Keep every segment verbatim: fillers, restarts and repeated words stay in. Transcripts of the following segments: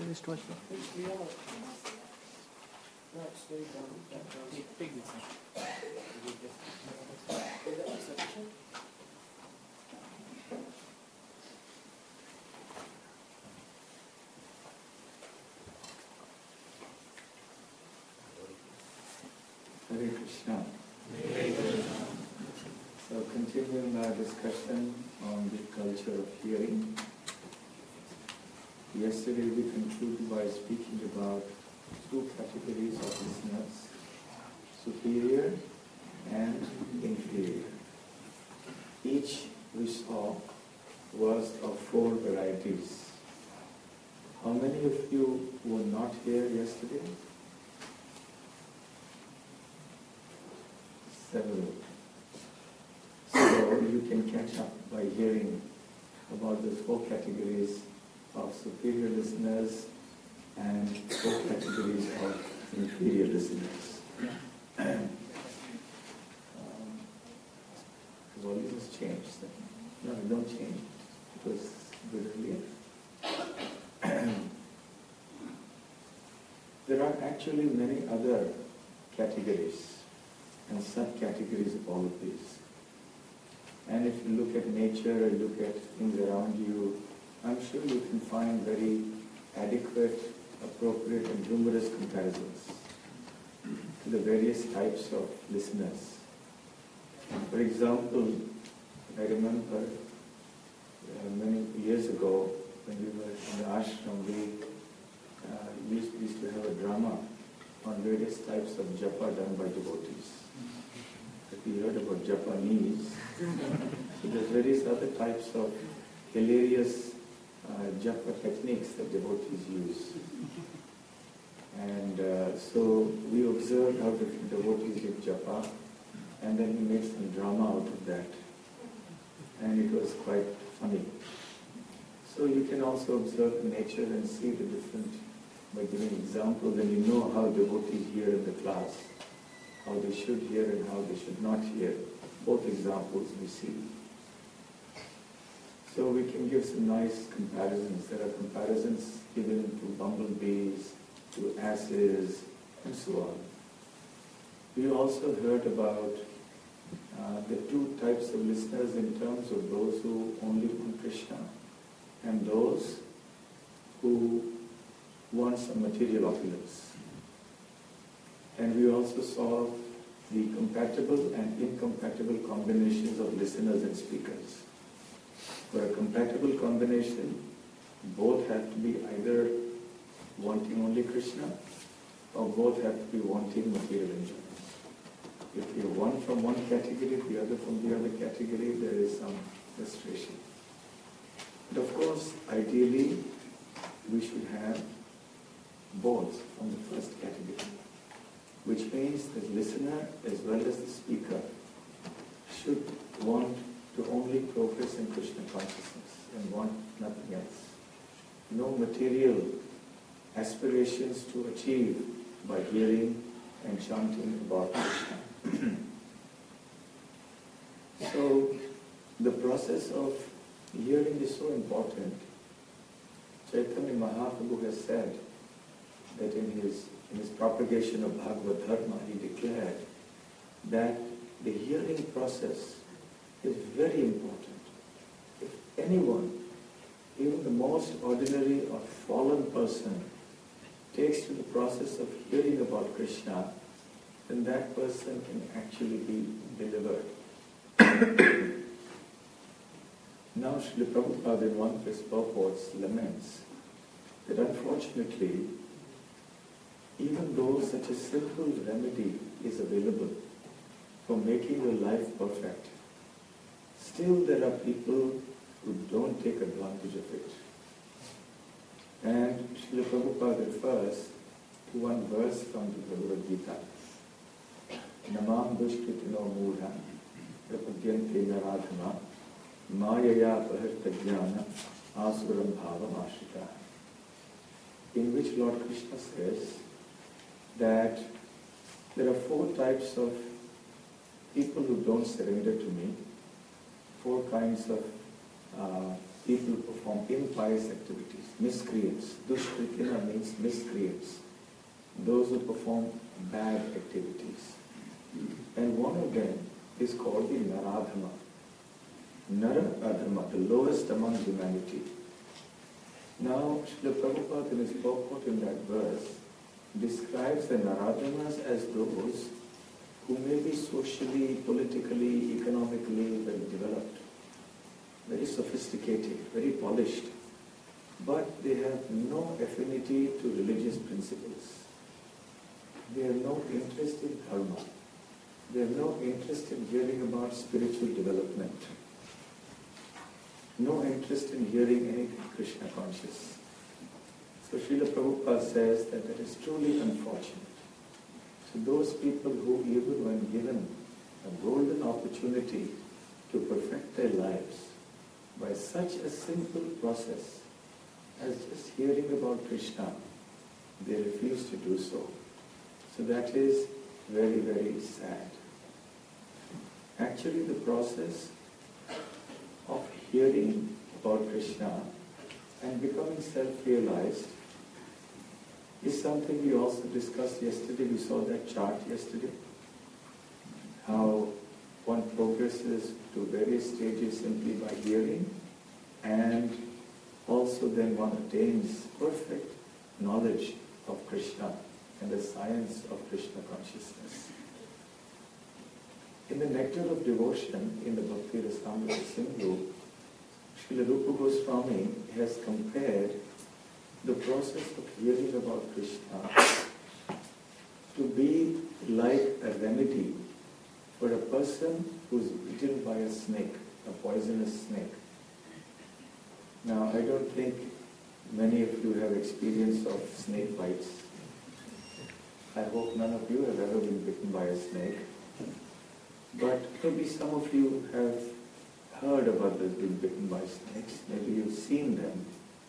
wristwatch. Hare Krishna. So continuing our discussion on the culture of hearing. Yesterday we concluded by speaking about two categories of listeners, superior and inferior. Each we saw was of four varieties. How many of you were not here yesterday? Several. So you can catch up by hearing about those four categories of superior listeners and four categories of inferior listeners. um, the volume has changed. No, it don't change. It was good earlier. There are actually many other categories and subcategories of all of these. And if you look at nature or look at things around you, I'm sure you can find very adequate, appropriate and humorous comparisons to the various types of listeners. For example, I remember uh, many years ago when we were in the ashram, we uh, used, used to have a drama on various types of japa done by devotees. If you heard about Japanese, so there's various other types of hilarious uh, japa techniques that devotees use. And uh, so we observed how different devotees did japa, and then we made some drama out of that. And it was quite funny. So you can also observe nature and see the different, by giving examples, and you know how devotees hear in the class, how they should hear and how they should not hear. Both examples we see. So we can give some nice comparisons. There are comparisons given to bumblebees, to asses, and so on. We also heard about uh, the two types of listeners in terms of those who only want Krishna and those who want some material opulence. And we also saw the compatible and incompatible combinations of listeners and speakers. For a compatible combination, both have to be either wanting only Krishna or both have to be wanting material enjoyment. If you're one from one category, the other from the other category, there is some frustration. But of course, ideally, we should have both from the first category, which means the listener as well as the speaker should want to only progress in Krishna consciousness and want nothing else. No material aspirations to achieve by hearing and chanting about Krishna. So the process of hearing is so important. Chaitanya Mahaprabhu has said that in his in his propagation of Bhagavad Dharma, he declared that the hearing process is very important. If anyone, even the most ordinary or fallen person, takes to the process of hearing about Krishna, then that person can actually be delivered. Now Srila Prabhupada in one of his purports laments that unfortunately, even though such a simple remedy is available for making your life perfect, still there are people who don't take advantage of it. And Srila Prabhupada refers to one verse from the Bhagavad Gita. Namam dushkritino mudha prapadyante naradhana mayaya paharta jnana asuram bhavam ashrita. In which Lord Krishna says that there are four types of people who don't surrender to me, four kinds of uh, people perform impious activities, miscreants. Dushkritina means miscreants, those who perform bad activities. And one of them is called the Naradhama. Nara Adhama, the lowest among humanity. Now, Srila Prabhupada in his purport in that verse describes the Naradhamas as those who may be socially, politically, economically well developed, very sophisticated, very polished, but they have no affinity to religious principles. They have no interest in dharma. They have no interest in hearing about spiritual development. No interest in hearing anything Krishna conscious. So Srila Prabhupada says that that is truly unfortunate. So those people who, even when given a golden opportunity to perfect their lives by such a simple process as just hearing about Krishna, they refuse to do so. So that is very, very sad. Actually, the process of hearing about Krishna and becoming self-realized is something we also discussed yesterday. We saw that chart yesterday. How one progresses to various stages simply by hearing, and also then one attains perfect knowledge of Krishna and the science of Krishna consciousness. In the Nectar of Devotion, in the Bhakti Rasamrita Sindhu, Srila Rupa Goswami has compared the process of hearing about Krishna to be like a remedy for a person who is bitten by a snake, a poisonous snake. Now, I don't think many of you have experience of snake bites. I hope none of you have ever been bitten by a snake. But maybe some of you have heard about this being bitten by snakes. Maybe you've seen them.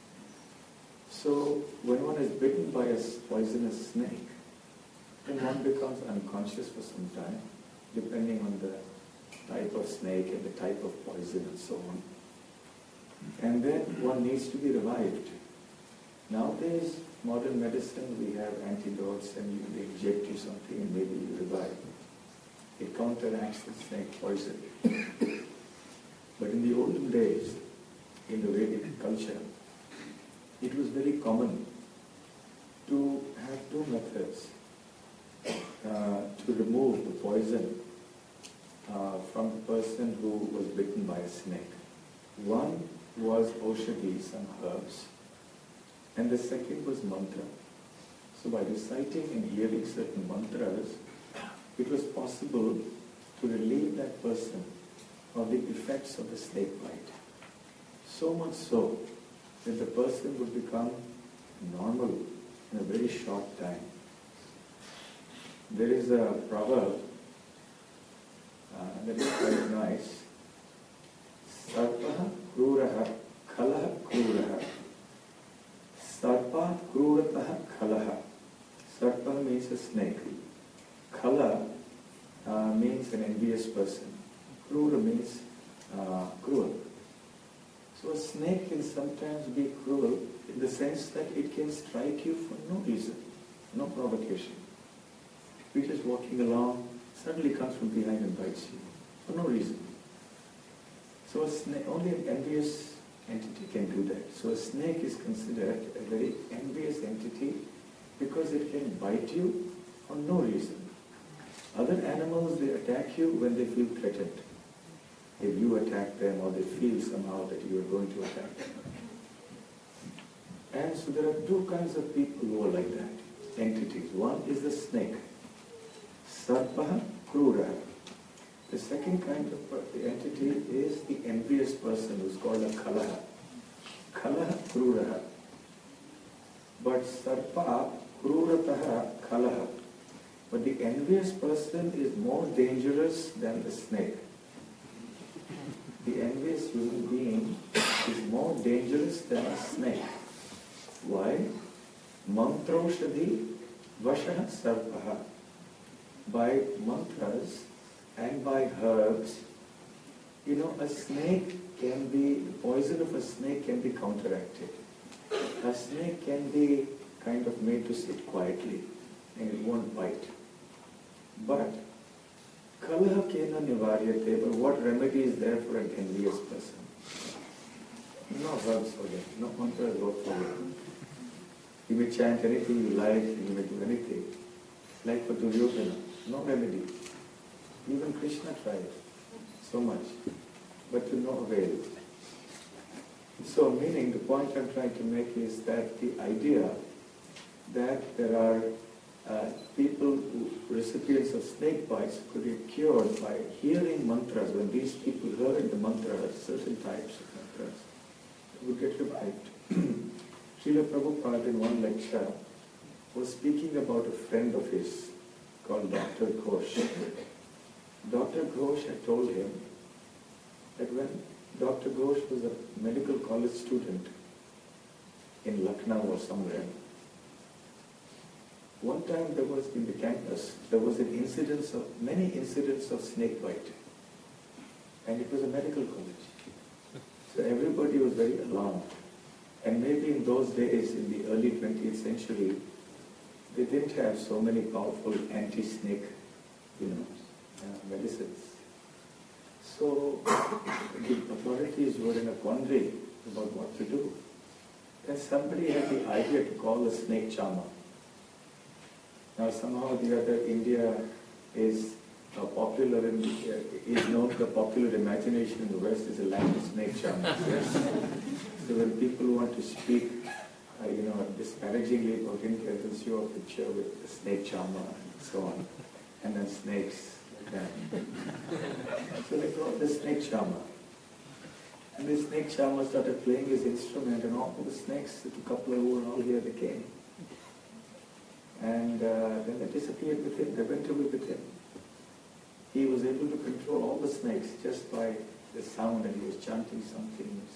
So when one is bitten by a poisonous snake, then one becomes unconscious for some time, depending on the type of snake and the type of poison and so on. And then one needs to be revived. Nowadays, modern medicine, we have antidotes and you, they inject you something and maybe you revive. It counteracts the snake poison. But in the olden days, in the Vedic culture, it was very common to have two methods uh, to remove the poison uh, from the person who was bitten by a snake. One was Oshadi, some herbs, and the second was mantra. So by reciting and hearing certain mantras, it was possible to relieve that person of the effects of the snake bite. So much so that the person would become normal in a very short time. There is a proverb uh, that is quite nice. Sarpaha kruraha khalaha kruraha. Sarpa krurataha khalaha. Sarpa means a snake. Khala uh, means an envious person. Krura means uh, cruel. So a snake can sometimes be cruel in the sense that it can strike you for no reason, no provocation. You're just walking along, suddenly comes from behind and bites you for no reason. So a snake, only an envious entity can do that. So a snake is considered a very envious entity because it can bite you for no reason. Other animals, they attack you when they feel threatened. If you attack them or they feel somehow that you are going to attack them. And so there are two kinds of people who are like that, entities. One is the snake, Sarpaha Krura. The second kind of the entity is the envious person who's called a Kalaha. Kalaha Krura. But Sarpa Krurataha Kalaha. But the envious person is more dangerous than the snake. The envious human being is more dangerous than a snake. Why? Mantroshadhi vashaha sarpaha. By mantras and by herbs, you know, a snake can be, the poison of a snake can be counteracted. A snake can be kind of made to sit quietly and it won't bite. But, kalaha kena nivaryate, but what remedy is there for an envious person? No herbs for them, no mantras work for them. You may chant anything you like, you may do anything. Like for Duryodhana, no remedy. Even Krishna tried so much, but to no avail. So meaning, the point I'm trying to make is that the idea that there are uh, people, who, recipients of snake bites, could be cured by hearing mantras. When these people heard the mantras, certain types of mantras, would get revived. Srila Prabhupada in one lecture was speaking about a friend of his called Doctor Ghosh. Doctor Ghosh had told him that when Doctor Ghosh was a medical college student in Lucknow or somewhere, one time there was in the campus, there was an incidence of, many incidents of snake bite. And it was a medical college. So everybody was very alarmed. And maybe in those days, in the early twentieth century, they didn't have so many powerful anti-snake, you know, uh, medicines. So the authorities were in a quandary about what to do. Then somebody had the idea to call the snake charmer. Now somehow or the other, India is uh, popular in, uh, is known to the popular imagination in the West as a land of snake charmers. Yes. So when people want to speak, uh, you know, disparagingly about India, they'll show a picture with the snake charmer and so on, and then snakes. Yeah. So they called the snake charmer. And the snake charmer started playing his instrument, and all the snakes, the couple who were all here, they came. And uh, then they disappeared with him, they went away with him. He was able to control all the snakes just by the sound, and he was chanting some things.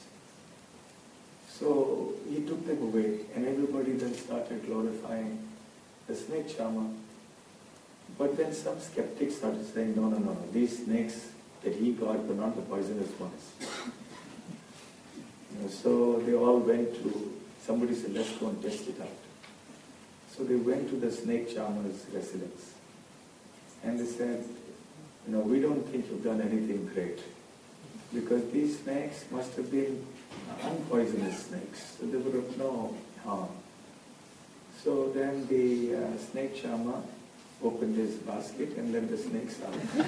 So he took them away, and everybody then started glorifying the snake charmer. But then some skeptics started saying, no, no, no, these snakes that he got were not the poisonous ones. You know, so they all went to, somebody said, let's go and test it out. So they went to the snake charmer's residence. And they said, you know, we don't think you've done anything great, because these snakes must have been unpoisonous snakes, so they would have no harm. So then the uh, snake charmer opened his basket and let the snakes out.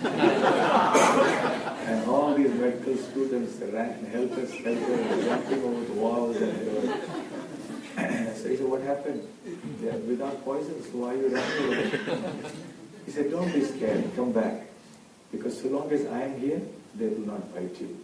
And all these medical students ran, help us, help us, jumping over the walls. And they were so he said, what happened? They are without poison, so why are you running away? He said, don't be scared, come back. Because so long as I am here, they will not bite you.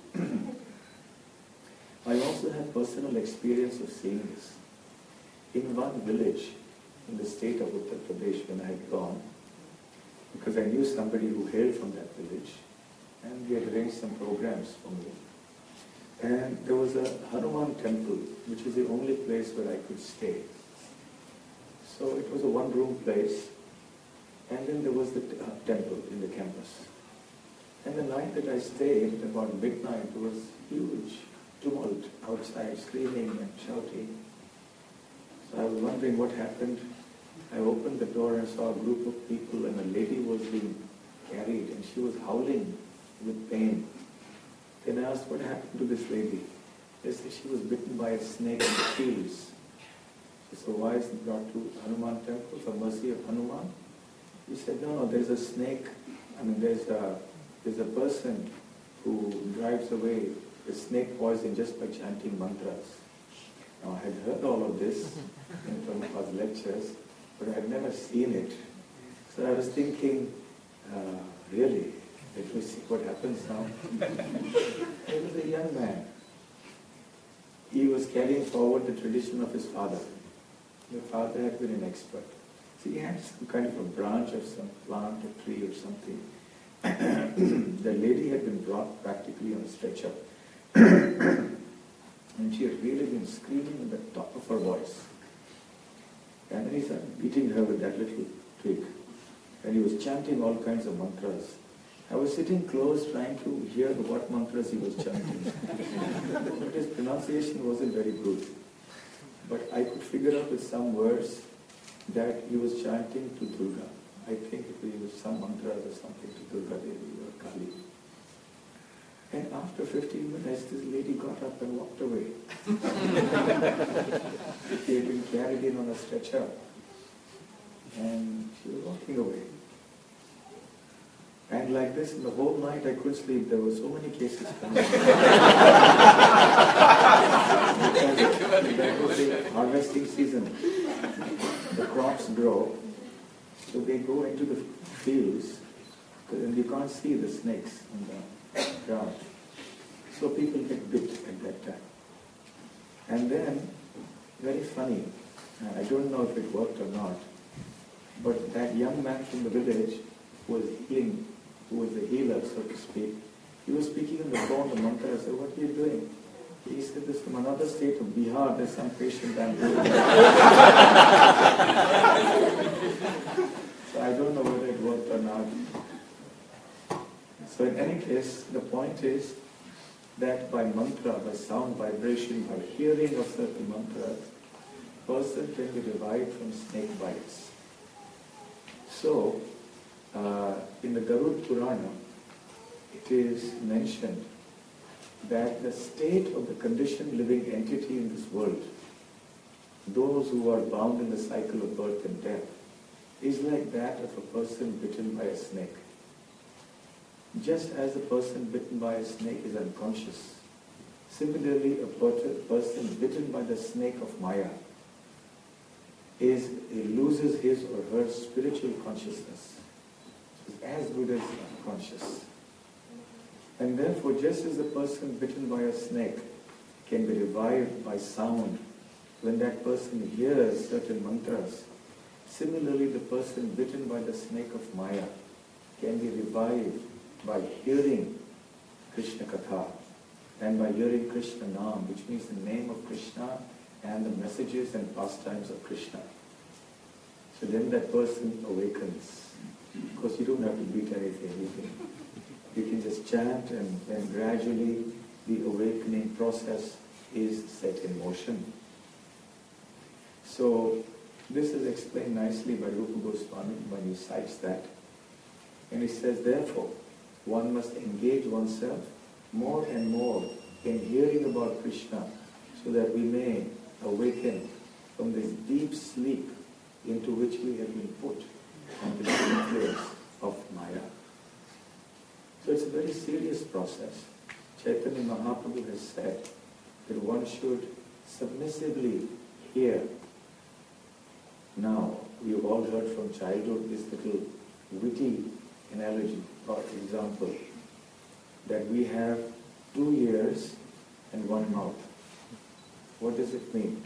I also have personal experience of seeing this. In one village in the state of Uttar Pradesh when I had gone, because I knew somebody who hailed from that village, and we had arranged some programs for me. And there was a Hanuman temple, which is the only place where I could stay. So it was a one-room place, and then there was the uh, temple in the campus. And the night that I stayed, about midnight, there was huge tumult outside, screaming and shouting. So I was wondering what happened. I opened the door and saw a group of people, and a lady was being carried, and she was howling with pain. Then I asked, what happened to this lady? They said she was bitten by a snake in the fields. So why is it brought to Hanuman temple for mercy of Hanuman? He said, no, no, there's a snake. I mean, there's a, there's a person who drives away the snake poison just by chanting mantras. Now, I had heard all of this in Prabhupada's lectures, but I had never seen it. So I was thinking, uh, really? Let me see what happens now. He was a young man. He was carrying forward the tradition of his father. The father had been an expert. So he had some kind of a branch of some plant or tree or something. The lady had been brought practically on a stretcher. And she had really been screaming at the top of her voice. And then he started beating her with that little twig. And he was chanting all kinds of mantras. I was sitting close trying to hear what mantras he was chanting. But his pronunciation wasn't very good. But I could figure out with some words that he was chanting to Durga. I think it was some mantras or something to Durga Devi or Kali. And after fifteen minutes, this lady got up and walked away. She had been carried in on a stretcher. And she was walking away. And like this, the whole night I couldn't sleep. There were so many cases coming. Because that was the harvesting season. The crops grow, so they go into the fields, and you can't see the snakes on the ground. So people get bit at that time. And then, very funny, I don't know if it worked or not, but that young man from the village who was healing, who was the healer, so to speak, he was speaking in the phone, the mantra. I said, "What are you doing?" He said, "This from another state of Bihar, there's some patient I'm doing." So I don't know whether it worked or not. So in any case, the point is that by mantra, by sound vibration, by hearing of certain mantras, person can be revived from snake bites. So, uh, in the Garud Purana, it is mentioned that the state of the conditioned living entity in this world, those who are bound in the cycle of birth and death, is like that of a person bitten by a snake. Just as a person bitten by a snake is unconscious, similarly a person bitten by the snake of Maya is he loses his or her spiritual consciousness. It's as good as unconscious. And therefore, just as a person bitten by a snake can be revived by sound when that person hears certain mantras, similarly the person bitten by the snake of Maya can be revived by hearing Krishna Katha and by hearing Krishna Naam, which means the name of Krishna and the messages and pastimes of Krishna. So then that person awakens. Of course, you don't have to beat anything. You can, you can just chant, and then gradually the awakening process is set in motion. So this is explained nicely by Rupa Goswami when he cites that. And he says, therefore, one must engage oneself more and more in hearing about Krishna so that we may awaken from this deep sleep into which we have been put under the influence of Maya. So it's a very serious process. Chaitanya Mahaprabhu has said that one should submissively hear. Now, we've all heard from childhood this little witty analogy or example that we have two ears and one mouth. What does it mean?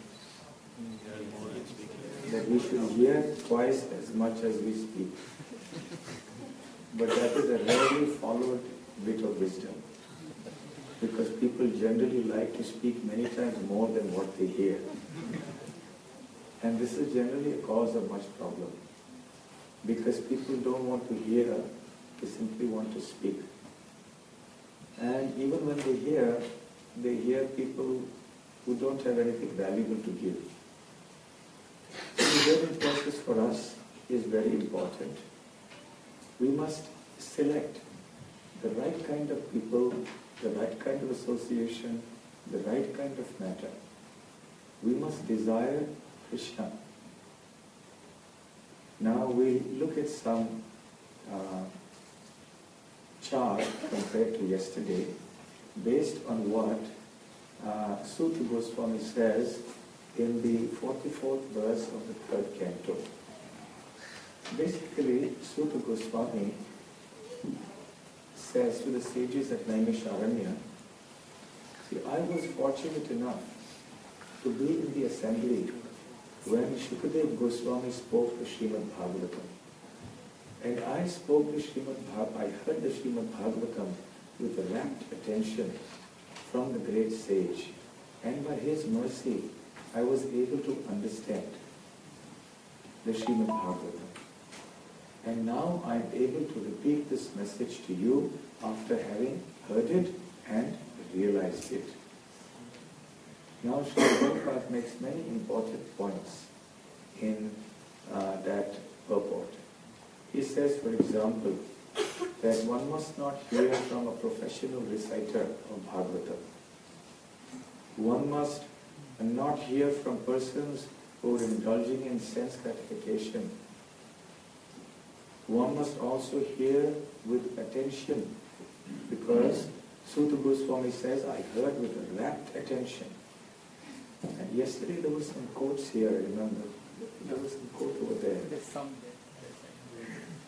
That we should hear twice as much as we speak. But that is a rarely followed bit of wisdom, because people generally like to speak many times more than what they hear. And this is generally a cause of much problem, because people don't want to hear, they simply want to speak. And even when they hear, they hear people who don't have anything valuable to give. So the learning process for us is very important. We must select the right kind of people, the right kind of association, the right kind of matter. We must desire Krishna. Now we look at some uh, chart compared to yesterday, based on what uh, Suta Goswami says in the forty-fourth verse of the third canto. Basically, Suta Goswami says to the sages at Naimisharanya, see, I was fortunate enough to be in the assembly when Shukadev Goswami spoke the Srimad Bhagavatam. And I spoke the Srimad Bhagavatam, I heard the Srimad Bhagavatam with rapt attention from the great sage. And by his mercy, I was able to understand the Srimad Bhagavatam. And now I'm able to repeat this message to you after having heard it and realized it. Now Srila Prabhupada makes many important points in uh, that purport. He says, for example, that one must not hear from a professional reciter of Bhagavatam. One must not hear from persons who are indulging in sense gratification. One must also hear with attention, because Sutta Goswami says, I heard with a rapt attention. And yesterday there were some quotes here, remember? There was some quote over there. There's some there.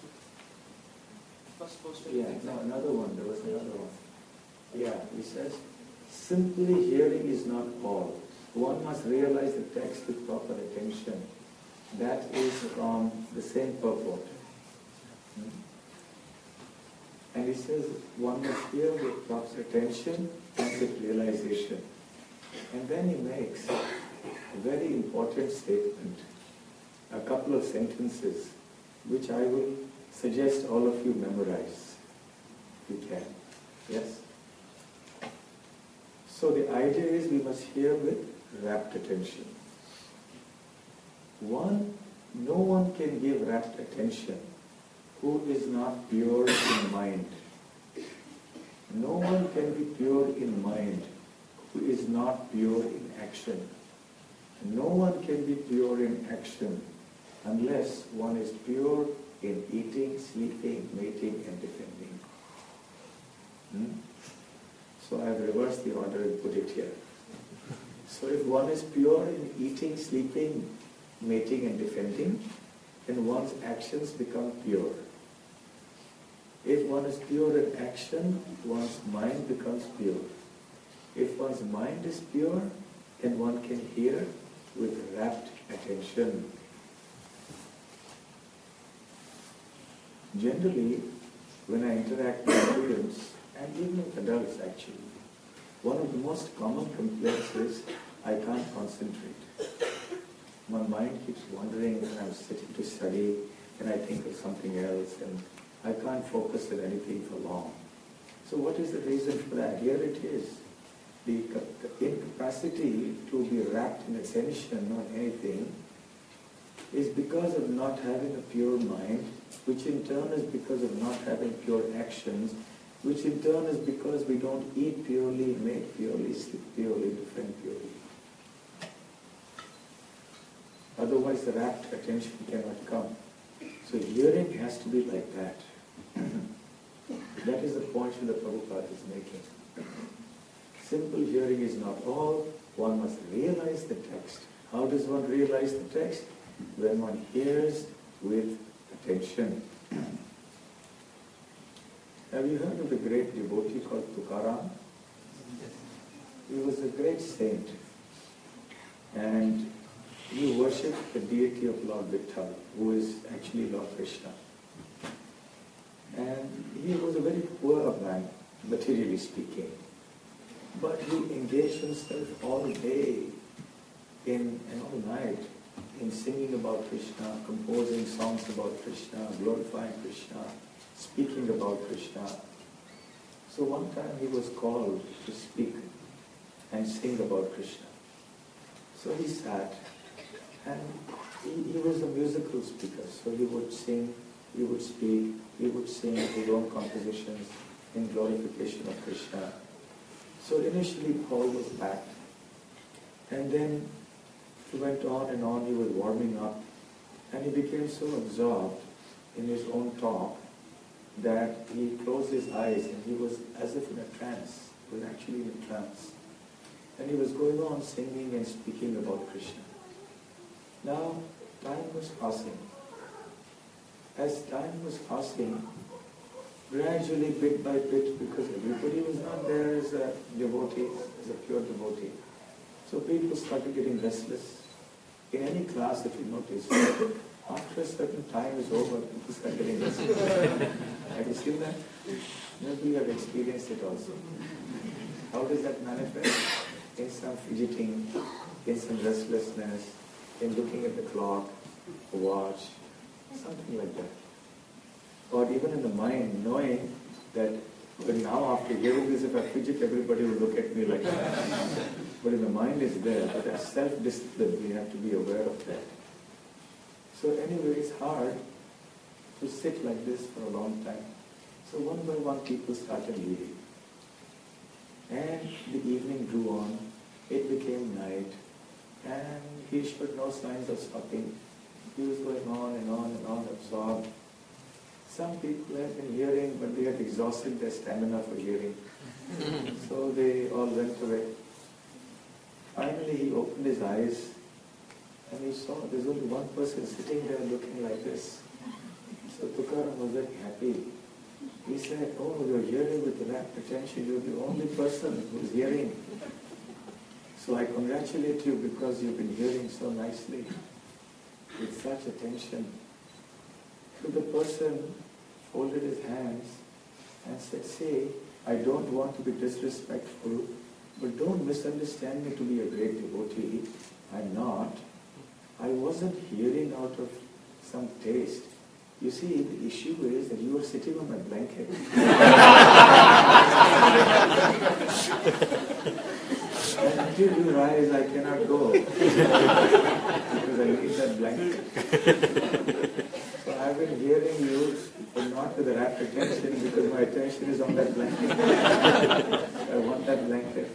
First poster. Yeah, no, another one, there was another one. Yeah, he says, simply hearing is not all. One must realize the text with proper attention. That is from the same purport. Hmm? And he says, one must hear with proper attention and with realization. And then he makes a very important statement, a couple of sentences, which I will suggest all of you memorize, if you can. Yes? So the idea is we must hear with rapt attention. One, no one can give rapt attention who is not pure in mind. No one can be pure in mind who is not pure in action. No one can be pure in action unless one is pure in eating, sleeping, mating and defending. Hmm? So I have reversed the order and put it here. So if one is pure in eating, sleeping, mating and defending, then one's actions become pure. If one is pure in action, one's mind becomes pure. If one's mind is pure, then one can hear with rapt attention. Generally, when I interact with students, and even with adults actually, one of the most common complaints is, I can't concentrate. My mind keeps wandering when I'm sitting to study, and I think of something else, and I can't focus on anything for long. So what is the reason for that? Here it is. The, the incapacity to be wrapped in attention on anything is because of not having a pure mind, which in turn is because of not having pure actions, which in turn is because we don't eat purely, make purely, sleep purely, defend purely. Otherwise the rapt attention cannot come. So hearing has to be like that. That is the point that Prabhupada is making. Simple hearing is not all. One must realize the text. How does one realize the text? When one hears with attention. Have you heard of the great devotee called Tukaram? He was a great saint. And he worshipped the deity of Lord Vitthal, who is actually Lord Krishna. And he was a very poor man, materially speaking. But he engaged himself all day in, and all night in singing about Krishna, composing songs about Krishna, glorifying Krishna, speaking about Krishna. So one time he was called to speak and sing about Krishna. So he sat, and he, he was a musical speaker, so he would sing, he would speak, he would sing his own compositions in glorification of Krishna. So initially Paul was packed, and then he went on and on, he was warming up, and he became so absorbed in his own talk that he closed his eyes and he was as if in a trance. He was actually in a trance. And he was going on singing and speaking about Krishna. Now, time was passing. As time was passing, gradually, bit by bit, because everybody was not there as a devotee, as a pure devotee. So people started getting restless. In any class, if you notice, after a certain time is over, people start getting restless. Have you seen that? Maybe you have experienced it also. How does that manifest? In some fidgeting, in some restlessness, in looking at the clock, the watch, something like that. or even in the mind, knowing that but now after hearing this, if I fidget, everybody will look at me like that. But in the mind is there, but as self-discipline, we have to be aware of that. So anyway, it's hard to sit like this for a long time. So one by one, people started leaving. And the evening drew on, it became night, and he showed no signs of stopping. He was going on and on and on, absorbed. Some people had been hearing, but they had exhausted their stamina for hearing. So they all went away. Finally, he opened his eyes, and he saw there's only one person sitting there looking like this. So Tukaram was very happy. He said, oh, you're hearing with rapt attention. You're the only person who's hearing. So I congratulate you because you've been hearing so nicely, with such attention. So the person folded his hands and said, see, I don't want to be disrespectful, but don't misunderstand me to be a great devotee. I'm not. I wasn't hearing out of some taste. You see, the issue is that you are sitting on my blanket. And until you rise, I cannot go. Because I need that blanket. So I've been hearing you, but not with rapt attention, because my attention is on that blanket. I want that blanket.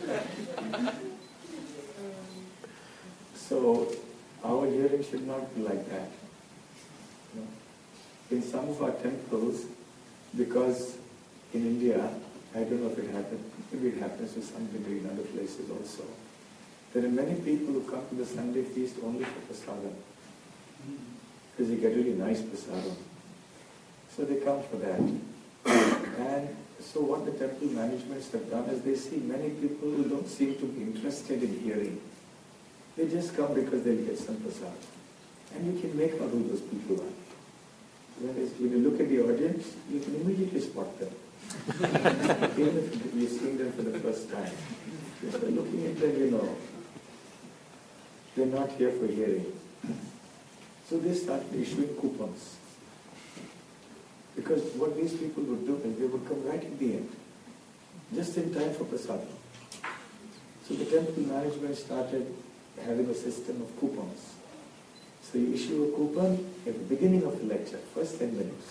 So our hearing should not be like that. No. In some of our temples, because in India, I don't know if it happens, maybe it happens to some degree in other places also, there are many people who come to the Sunday feast only for prasadam, because they get really nice prasadam. So they come for that. And so what the temple managements have done is they see many people who don't seem to be interested in hearing. They just come because they'll get some prasadam. And you can make out who those people are. When you look at the audience, you can immediately spot them. Even if you've seen them for the first time. If you're looking at them, you know, they're not here for hearing. So they started issuing coupons. Because what these people would do is they would come right at the end, just in time for prasadam. So the temple management started having a system of coupons. So you issue a coupon at the beginning of the lecture, first ten minutes.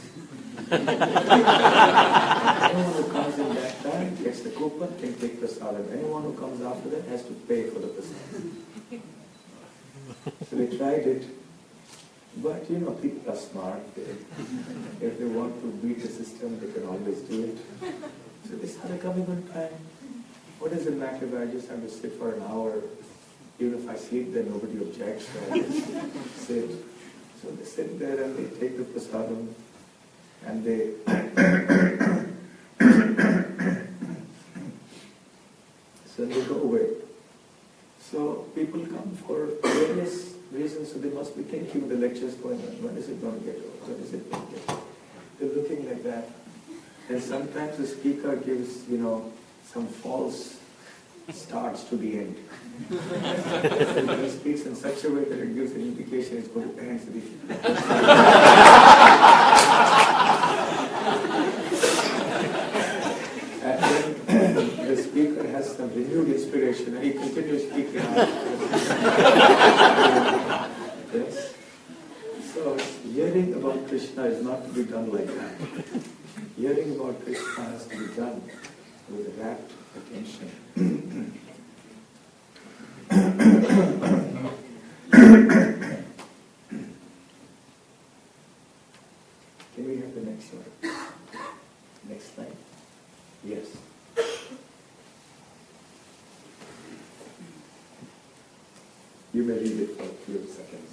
Anyone who comes in that time gets the coupon, can take prasadam. Anyone who comes after that has to pay for the prasadam. So they tried it, but you know, people are smart. They, if they want to beat the system, they can always do it. So they started coming on time. What does it matter if I just have to sit for an hour? Even if I sleep there, nobody objects. So I just sit. So they sit there and they take the prasadam and they so they go away. So people come for various reasons, so they must be thinking the lecture is going on. When is it going to get over? When is it going to get over? They're looking like that. And sometimes the speaker gives, you know, some false starts to the end. And he speaks in such a way that it gives an indication it's going to end to the And then the speaker has some renewed inspiration and he continues speaking. Yes. So hearing about Krishna is not to be done like that. Hearing about Krishna has to be done with rapt attention. Can we have the next slide? Next slide. Yes. You may read it for a few seconds.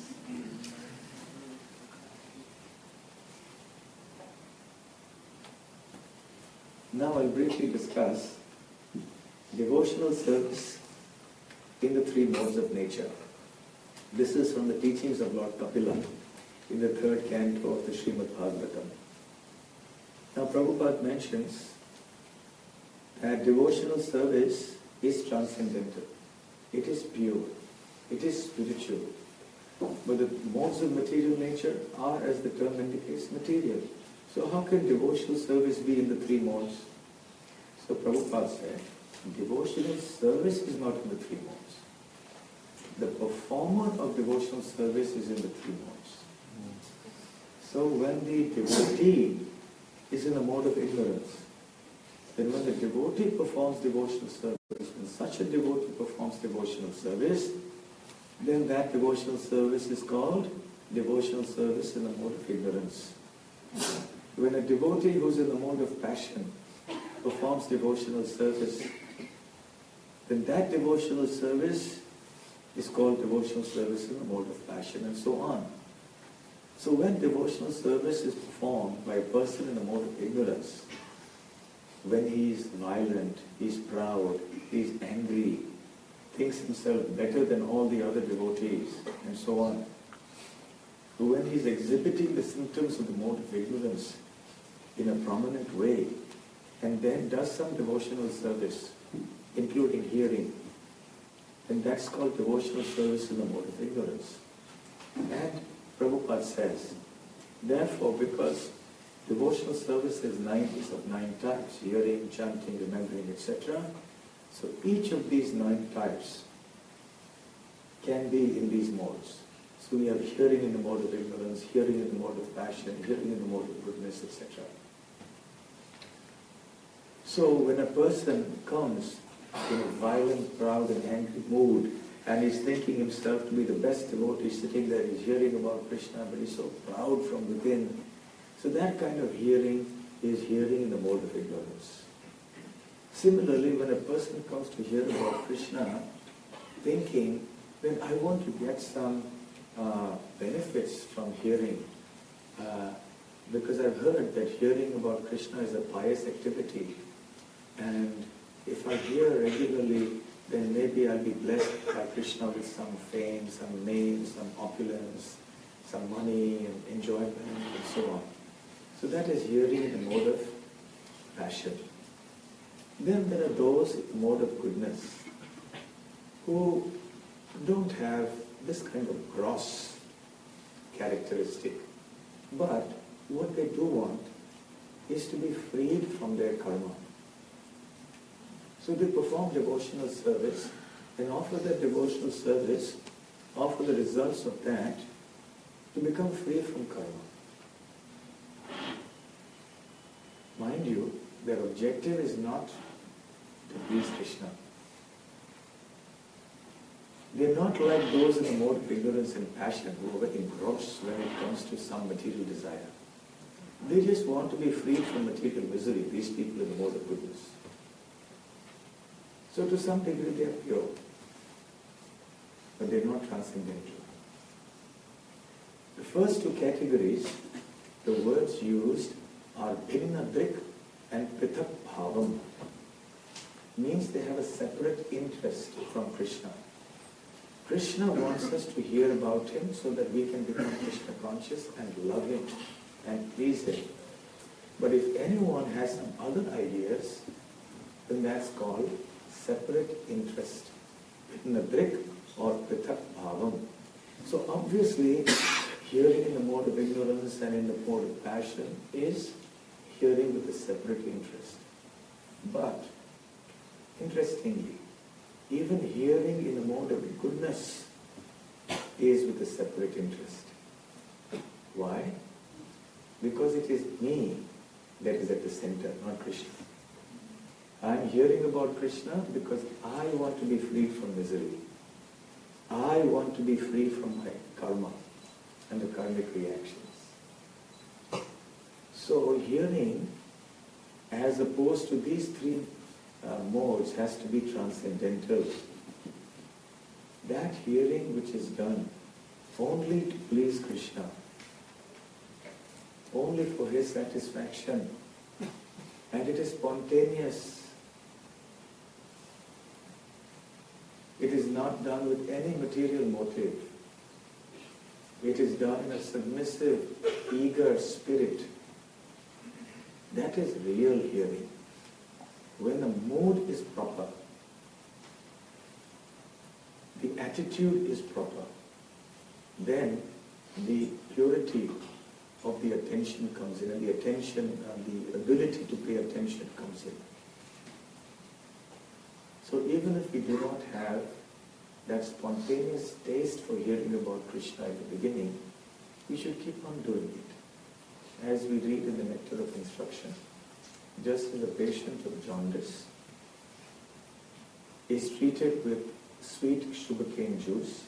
Now I'll briefly discuss devotional service in the three modes of nature. This is from the teachings of Lord Kapila in the third canto of the Srimad Bhagavatam. Now Prabhupada mentions that devotional service is transcendental. It is pure. It is spiritual. But the modes of material nature are, as the term indicates, material. So how can devotional service be in the three modes? So Prabhupada said, devotional service is not in the three modes. The performer of devotional service is in the three modes. So when the devotee is in a mode of ignorance, then when the devotee performs devotional service, when such a devotee performs devotional service, then that devotional service is called devotional service in the mode of ignorance. When a devotee who's in the mode of passion performs devotional service, then that devotional service is called devotional service in the mode of passion, and so on. So when devotional service is performed by a person in the mode of ignorance, when he is violent, he is proud, he is angry, thinks himself better than all the other devotees, and so on. When he is exhibiting the symptoms of the mode of ignorance in a prominent way, and then does some devotional service, including hearing, then that's called devotional service in the mode of ignorance. And Prabhupada says, therefore, because devotional service is nine is of nine types, hearing, chanting, remembering, et cetera. So each of these nine types can be in these modes. So we have hearing in the mode of ignorance, hearing in the mode of passion, hearing in the mode of goodness, et cetera. So when a person comes in a violent, proud and angry mood, and he's thinking himself to be the best devotee, sitting there, he's hearing about Krishna, but he's so proud from within. So that kind of hearing is hearing in the mode of ignorance. Similarly, when a person comes to hear about Krishna, thinking, then I want to get some uh, benefits from hearing, uh, because I've heard that hearing about Krishna is a pious activity, and if I hear regularly, then maybe I'll be blessed by Krishna with some fame, some name, some opulence, some money and enjoyment and so on. So that is hearing in the mode of passion. Then there are those in the mode of goodness who don't have this kind of gross characteristic. But what they do want is to be freed from their karma. So they perform devotional service and offer that devotional service, offer the results of that to become free from karma. Mind you, their objective is not to please Krishna. They are not like those in the mode of ignorance and passion who are engrossed when it comes to some material desire. They just want to be freed from material misery, these people in the mode of goodness. So to some degree they are pure, but they are not transcendental. The first two categories, the words used are bhinnadrik and prithak bhavam, means they have a separate interest from Krishna. Krishna wants us to hear about him so that we can become Krishna conscious and love him and please him. But if anyone has some other ideas, then that's called separate interest, bhinnadrik or prithak bhavam. So obviously, hearing in the mode of ignorance and in the mode of passion is hearing with a separate interest. But, interestingly, even hearing in the mode of goodness is with a separate interest. Why? Because it is me that is at the center, not Krishna. I am hearing about Krishna because I want to be free from misery. I want to be free from my karma and the karmic reactions. So hearing, as opposed to these three uh, modes, has to be transcendental. That hearing which is done only to please Krishna, only for his satisfaction, and it is spontaneous. It is not done with any material motive. It is done in a submissive, eager spirit. That is real hearing. When the mood is proper, the attitude is proper, then the purity of the attention comes in, and the attention, uh, the ability to pay attention comes in. So even if we do not have that spontaneous taste for hearing about Krishna at the beginning, we should keep on doing it. As we read in the Nectar of Instruction, just as a patient of jaundice is treated with sweet sugarcane juice,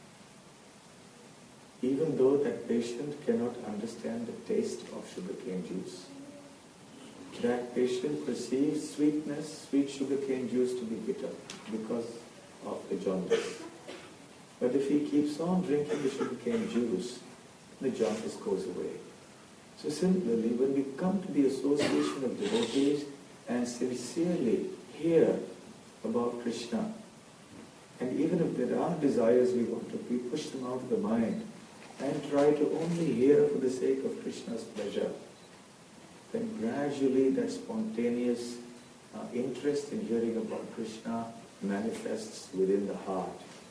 even though that patient cannot understand the taste of sugarcane juice, that patient perceives sweetness, sweet sugarcane juice to be bitter because of the jaundice. But if he keeps on drinking the sugarcane juice, the jaundice goes away. So similarly, when we come to the association of devotees and sincerely hear about Krishna, and even if there are desires we want to, we push them out of the mind and try to only hear for the sake of Krishna's pleasure, then gradually that spontaneous uh, interest in hearing about Krishna manifests within the heart.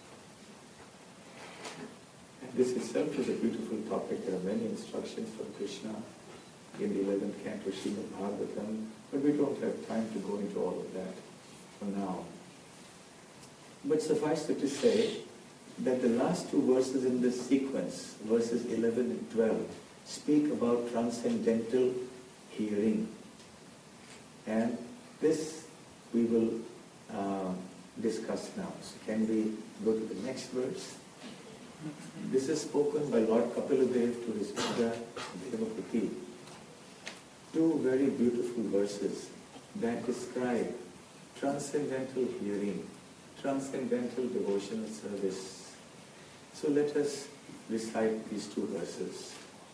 And this itself is a beautiful topic. There are many instructions from Krishna in the eleventh canto Srimad Bhagavatam, but we don't have time to go into all of that for now. But suffice it to say that the last two verses in this sequence, verses eleven and twelve, speak about transcendental hearing. And this we will uh, discuss now. So can we go to the next verse? This is spoken by Lord Kapila-dev to his mother Devapati. Two very beautiful verses that describe transcendental hearing, transcendental devotional service. So let us recite these two verses.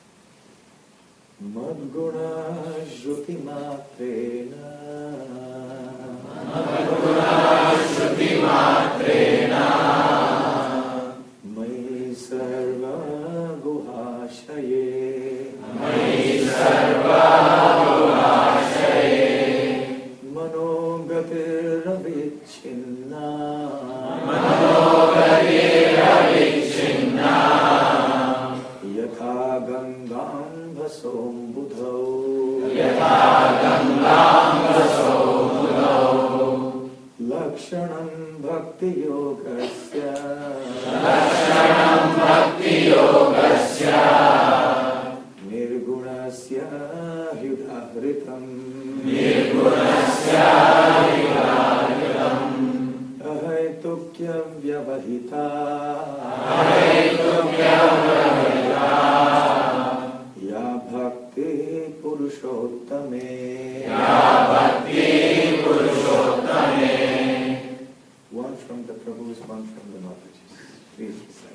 Madguna Shruti Matrena Madguna Shruti Matrena Mai Sarva Guhashaye Mai Sarva Guhashaye Manogatir Avichinna Manogatir Avichinna Yatha Gangam Bhasom Budhau Yatha Gangam Bhasom Budhau Lakshanam Bhakti Yogasya Lakshanam Bhakti Yogasya Nirgunasya Hyudahritam Nirgunasya Hyudahritam Ahaitukya Vyavahita Ahaitukya Vyavahita Ya Bhakti Purushottame Ya Bhakti Purushottame. One from the Prabhus, one from the Mataji's. Please recite.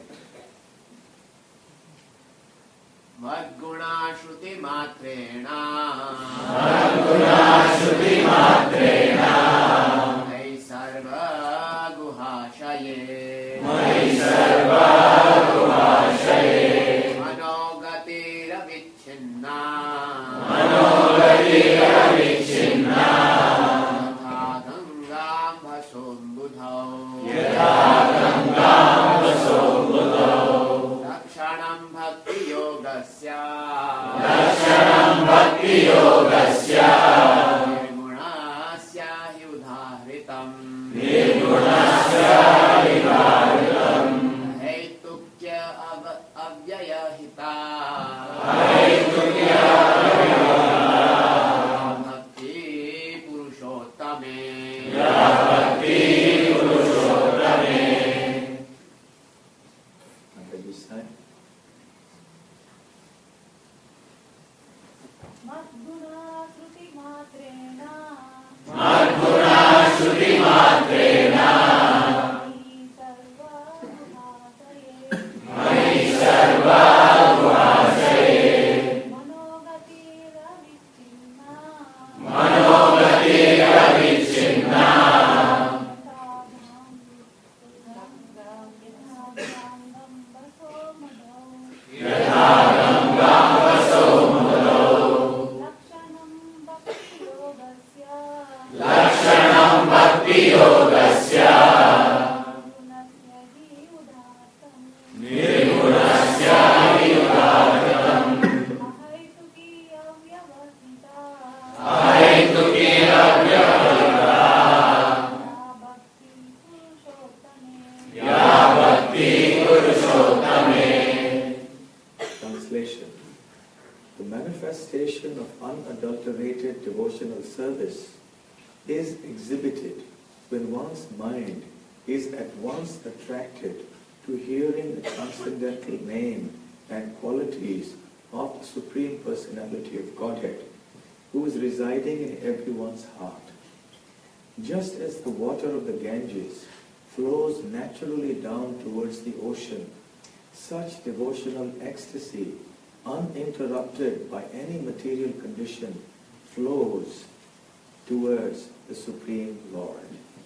Madguna Shruti Matrena Madguna Shruti Matrena Mai Sarva Guhashaye Mai Sarva Guhashaye Manogati Ravichinna Manogati Ravichinna Yatha Gangam Bhasom Budhau Yatha Gangam Bhasom Budhau Lakshanam Bhakti Yogasya Lakshanam Bhakti Yogasya Nirgunasya Hyudahritam Nirgunasya Hyudahritam Haitukya Avyayahita Ahaitukya Bhakti Purushottame Ya Bhakti Purushottame. Under this sign. Madguna Shruti Matrena Madguna Shruti Matrena Mai Sarva Guhashaye Mai Sarva Guhashaye Manogati Ravichinna Manogati Ravichinna Yatha Gangam Bhasom Budhau Lakshanam Bhakti The manifestation of unadulterated devotional service is exhibited when one's mind is at once attracted to hearing the transcendental name and qualities of the Supreme Personality of Godhead, who is residing in everyone's heart. Just as the water of the Ganges flows naturally down towards the ocean, such devotional ecstasy, uninterrupted by any material condition, flows towards the Supreme Lord.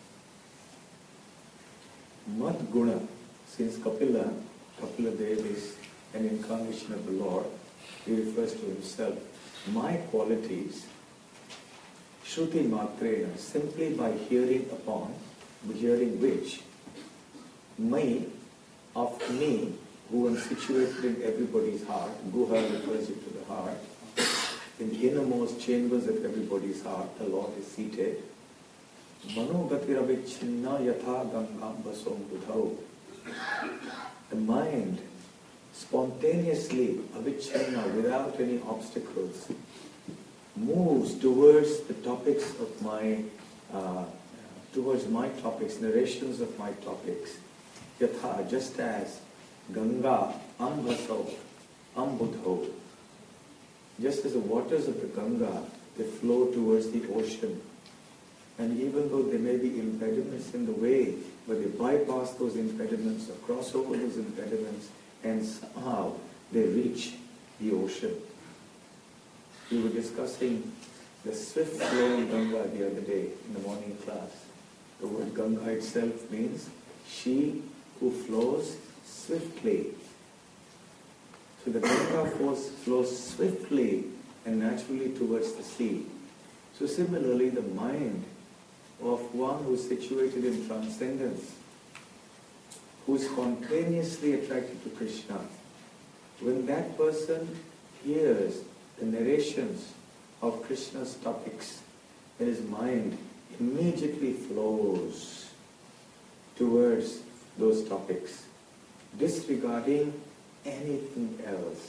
Mad Guna, since Kapila, Kapila Dev is an incarnation of the Lord, he refers to himself, my qualities, Shruti Matrena, simply by hearing upon, hearing which, my, of me, who am situated in everybody's heart, Guha refers you to the heart, in the innermost chambers of everybody's heart, the Lord is seated. Mano Gatirabhichinna Yatha Gangam Basom Budhau. The mind spontaneously, avichinna, without any obstacles, moves towards the topics of my, uh, towards my topics, narrations of my topics. Yatha, just as Ganga Ambhaso Ambudho. Just as the waters of the Ganga, they flow towards the ocean. And even though there may be impediments in the way, but they bypass those impediments or cross over those impediments, and somehow they reach the ocean. We were discussing the swift flowing Ganga the other day in the morning class. The word Ganga itself means she who flows swiftly. So the Ganga flows, flows swiftly and naturally towards the sea. So similarly, the mind of one who is situated in transcendence, who is spontaneously attracted to Krishna, when that person hears the narrations of Krishna's topics, then his mind immediately flows towards those topics, disregarding anything else.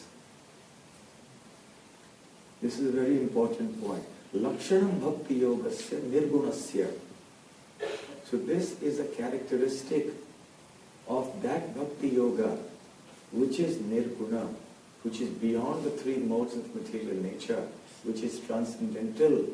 This is a very important point. Lakshanam Bhakti Yogasya Nirgunasya. So this is a characteristic of that Bhakti Yoga which is Nirguna, which is beyond the three modes of material nature, which is transcendental.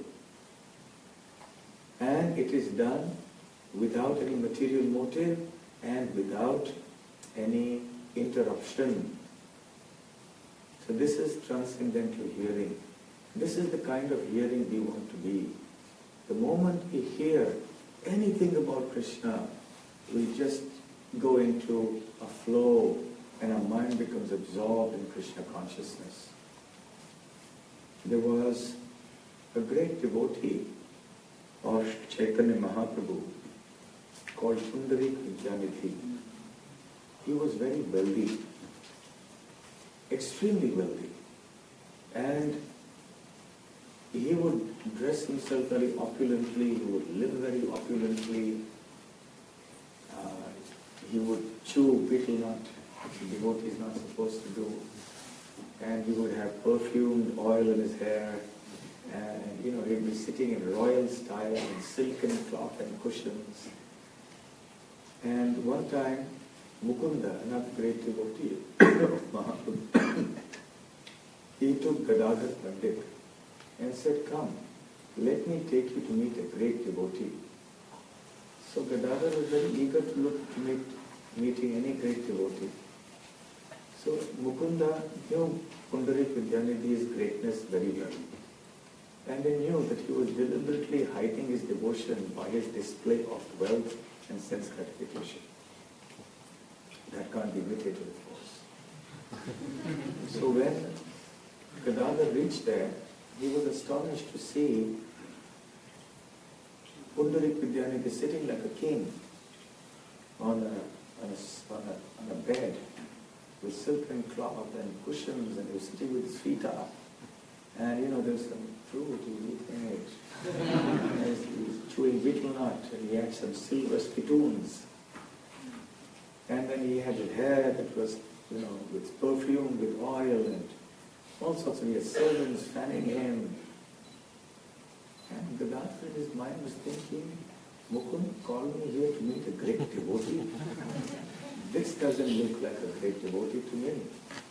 And it is done without any material motive and without any interruption. So this is transcendental hearing. This is the kind of hearing we want to be. The moment we hear anything about Krishna, we just go into a flow and our mind becomes absorbed in Krishna consciousness. There was a great devotee of Chaitanya Mahaprabhu called Pundarik Vidyanidhi. He was very wealthy, extremely wealthy, and he would dress himself very opulently, he would live very opulently, uh, he would chew betel nut, which a devotee is not supposed to do, and he would have perfumed oil in his hair, and you know, he'd be sitting in royal style in silken cloth and cushions. And one time, Mukunda, another great devotee of Mahaprabhu, he took Gadadhar Pandit and said, "Come, let me take you to meet a great devotee." So Gadadhar was very eager to look to meet meeting any great devotee. So Mukunda knew Pundarik Vidyanidhi's greatness very well. And he knew that he was deliberately hiding his devotion by his display of wealth and sense gratification. That can't be imitated, of course. So when Gadadhar reached there, he was astonished to see Pundarik Vidyanidhi sitting like a king on a, on a, on a, on a bed with silken cloth and cushions, and he was sitting with his feet up. And you know, there was some fruit, he was eating it. And he was chewing betel nut, and he had some silver spittoons. And then he had a hair that was, you know, with perfume, with oil, and all sorts of his servants fanning him. And Gadadhar in his mind was thinking, Mukund called me here to meet a great devotee. This doesn't look like a great devotee to me.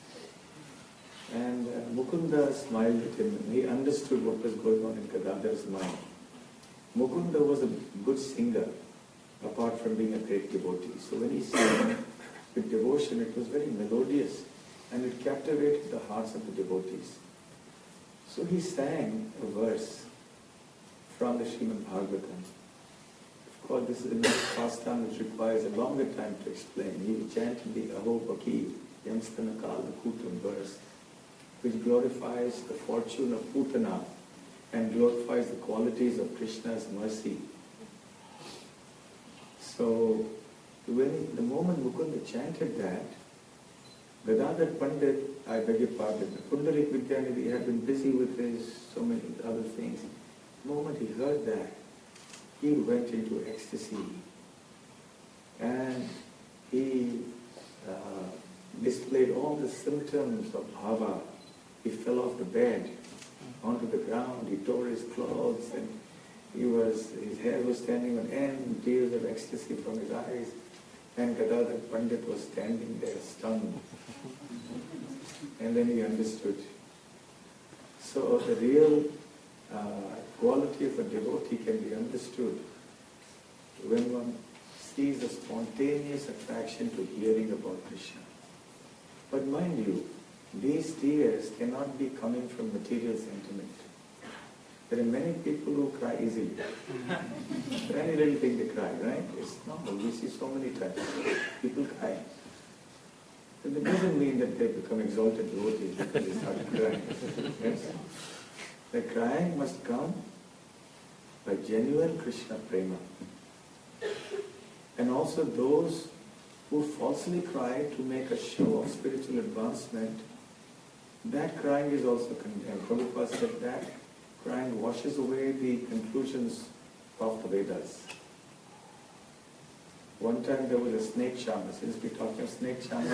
And uh, Mukunda smiled at him and he understood what was going on in Gadadhar's mind. Mukunda was a good singer, apart from being a great devotee. So when he sang with devotion, it was very melodious and it captivated the hearts of the devotees. So he sang a verse from the Srimad Bhagavatam. Of course, this is a next pastime which requires a longer time to explain. He chanted the Aho Baki Yamstanakal Kutam verse, which glorifies the fortune of Putana and glorifies the qualities of Krishna's mercy. So, when the moment Mukunda chanted that, Gadadhar Pandit, I beg your pardon, Pundarik Vidyanidhi had been busy with his so many other things. The moment he heard that, he went into ecstasy and he uh, displayed all the symptoms of bhava. He fell off the bed onto the ground, he tore his clothes and he was, his hair was standing on end, tears of ecstasy from his eyes, and Gadadhar Pandit was standing there stunned. And then he understood. So the real uh, quality of a devotee can be understood when one sees a spontaneous attraction to hearing about Krishna. But mind you, these tears cannot be coming from material sentiment. There are many people who cry easily. For any little thing they cry, right? It's normal. We see so many times people cry. But it doesn't mean that they become exalted devotees because they start crying. Yes? The crying must come by genuine Krishna prema. And also those who falsely cry to make a show of spiritual advancement, that crying is also condemned. Prabhupada said that crying washes away the conclusions of the Vedas. One time there was a snake charmer, since we're talking of snake charmer.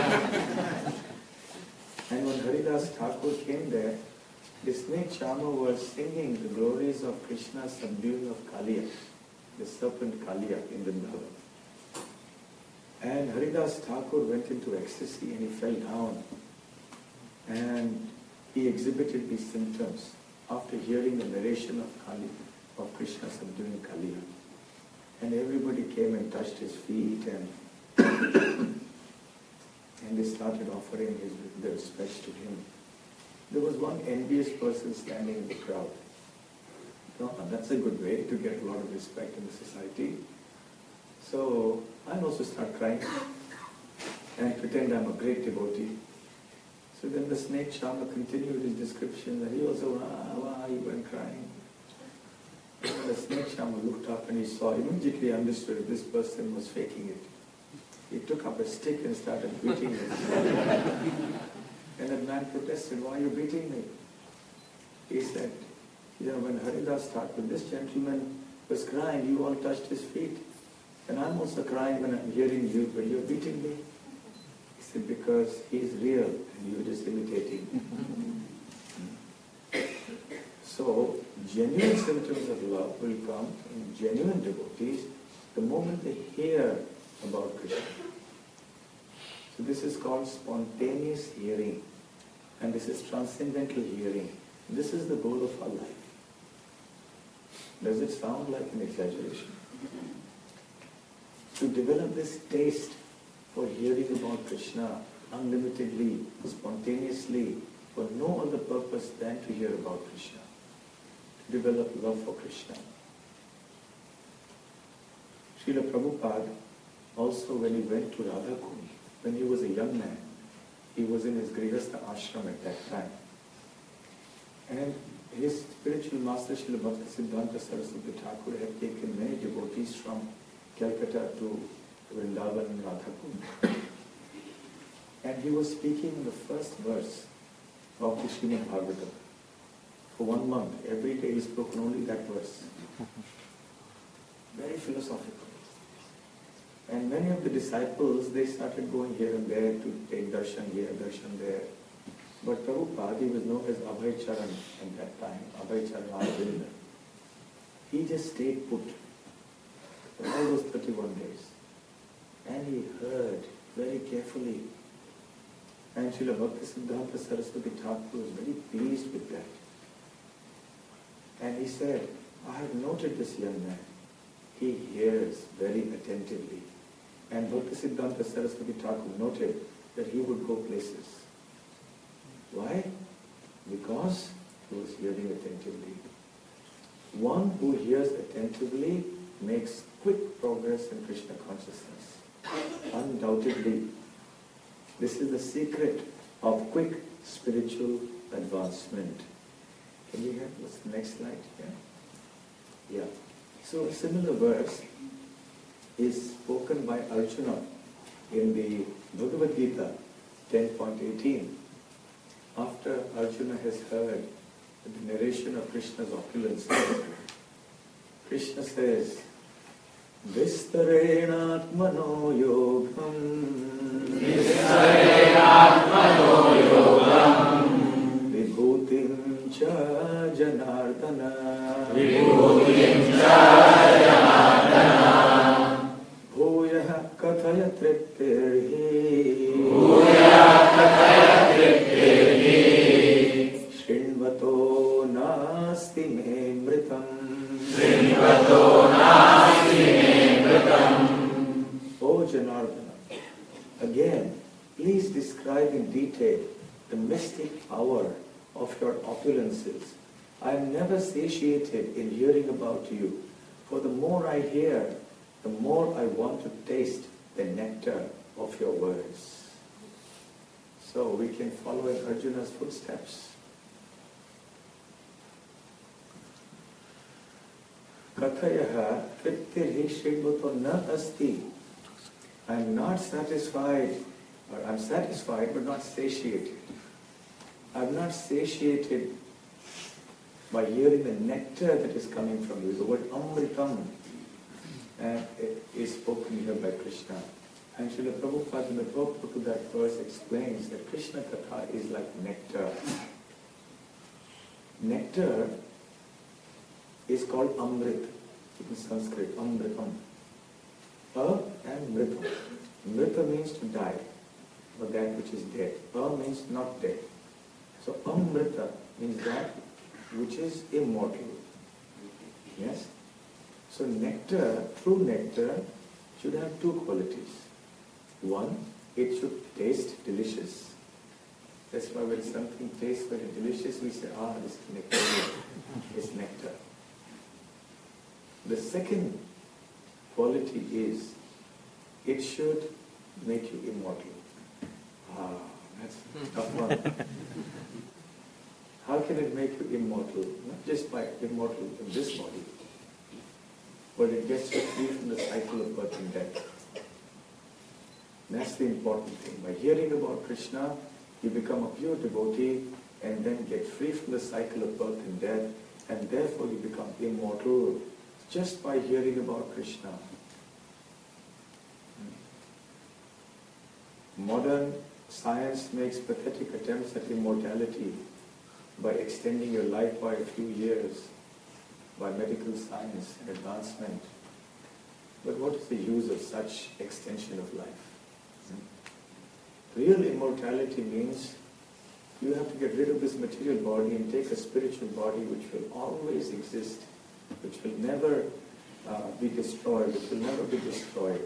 And when Haridas Thakur came there, the snake charmer was singing the glories of Krishna's subduing of Kaliya, the serpent Kaliya in Vrindavan. And Haridas Thakur went into ecstasy and he fell down. And he exhibited these symptoms after hearing the narration of Kali, of Krishna subduing Kaliya. And everybody came and touched his feet and and they started offering his, their respects to him. There was one envious person standing in the crowd. No, that's a good way to get a lot of respect in the society. So I also start crying and pretend I'm a great devotee. So then the snake charmer continued his description and he also, wah, wah, he went crying. And the snake charmer looked up and he saw, immediately understood this person was faking it. He took up a stick and started beating it. And the man protested, why are you beating me? He said, you know, when Haridas Thakur, this gentleman was crying, you all touched his feet. And I'm also crying when I'm hearing you, but you're beating me. He said, because he's real and you're just imitating. So, genuine symptoms of love will come in genuine devotees the moment they hear about Krishna. So this is called spontaneous hearing. And this is transcendental hearing. This is the goal of our life. Does it sound like an exaggeration? To develop this taste for hearing about Krishna unlimitedly, spontaneously, for no other purpose than to hear about Krishna. To develop love for Krishna. Srila Prabhupada, also when he went to Radhakund, when he was a young man, he was in his Grihastha ashram at that time. And his spiritual master, Srila Bhakti Siddhanta Saraswati Thakur, had taken many devotees from Calcutta to Vrindavan and Radhakund. And he was speaking in the first verse of the Srimad Bhagavatam. For one month, every day he spoke only that verse. Very philosophical. And many of the disciples, they started going here and there to take darshan here, darshan there. But Prabhupada, he was known as Abhay Charan at that time, Abhay Charan Arvind. He just stayed put for all those thirty-one days. And he heard very carefully. And Srila Bhaktisiddhanta Saraswati Thakur was very pleased with that. And he said, I have noted this young man. He hears very attentively. And Bhaktisiddhanta Saraswati Thakur noted that he would go places. Why? Because he was hearing attentively. One who hears attentively makes quick progress in Krishna consciousness. Undoubtedly. This is the secret of quick spiritual advancement. Can you have what's the next slide? Yeah. Yeah. So a similar verse is spoken by Arjuna in the Bhagavad Gita ten point eighteen. After Arjuna has heard the narration of Krishna's opulence, Krishna says, Vistarenatmano yogam Vistarenatmano yogam Vibhutim cha janardana Vibhutim cha janardana Bhuyah kathaya triptirhi Bhuyah kathaya triptirhi Srinvato nasti me mritam Srinvato nasti me mritam. O Janardana, again, please describe in detail the mystic power of your opulences. I am never satiated in hearing about you, for the more I hear, the more I want to taste the nectar of your words. So we can follow in Arjuna's footsteps. Kathayaha triptirhi shrigvato na asti. I am not satisfied, or I am satisfied but not satiated. I am not satiated by hearing the nectar that is coming from you. The word amritam uh, is spoken here by Krishna. And Srila Prabhupada in the purport to that verse explains that Krishna Katha is like nectar. Nectar is called amrit in Sanskrit, amritam. A and mrita. Mrita means to die, or that which is dead. A means not dead. So amrita means that which is immortal. Yes? So nectar, true nectar, should have two qualities. One, it should taste delicious. That's why when something tastes very delicious, we say, ah, this is nectar. It's nectar. The second quality is, it should make you immortal. Ah, that's a tough one. How can it make you immortal? Not just by immortal in this body, but it gets you free from the cycle of birth and death. That's the important thing. By hearing about Krishna, you become a pure devotee and then get free from the cycle of birth and death, and therefore you become immortal just by hearing about Krishna. Modern science makes pathetic attempts at immortality by extending your life by a few years, by medical science and advancement. But what is the use of such extension of life? Real immortality means you have to get rid of this material body and take a spiritual body which will always exist, which will never uh, be destroyed, which will never be destroyed.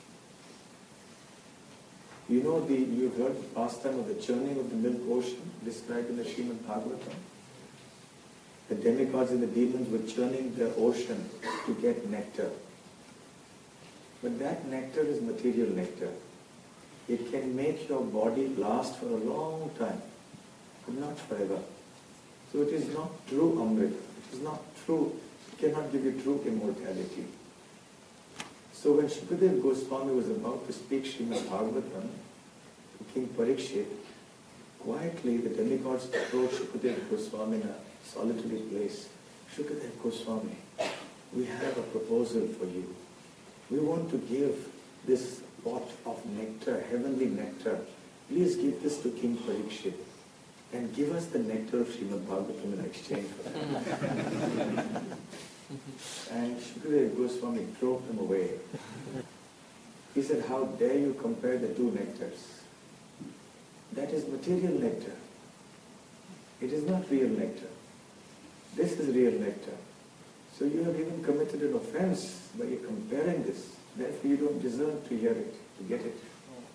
You know, the, you've heard the pastime of the churning of the milk ocean described in the Srimad Bhagavatam. The demigods and the demons were churning the ocean to get nectar. But that nectar is material nectar. It can make your body last for a long time, but not forever. So it is not true Amrit. It is not true, it cannot give you true immortality. So when Shukadeva Goswami was about to speak Srimad Bhagavatam to King Parikshit, quietly the demigods approached Shukadeva Goswami in a solitary place. Shukadeva Goswami, we have a proposal for you. We want to give this pot of nectar, heavenly nectar. Please give this to King Parikshit. and give us the nectar of Srimad Bhagavatam in exchange for that. And Shukadeva Goswami drove them away. He said, how dare you compare the two nectars? That is material nectar. It is not real nectar. This is real nectar. So you have even committed an offense by comparing this. Therefore you don't deserve to hear it, to get it.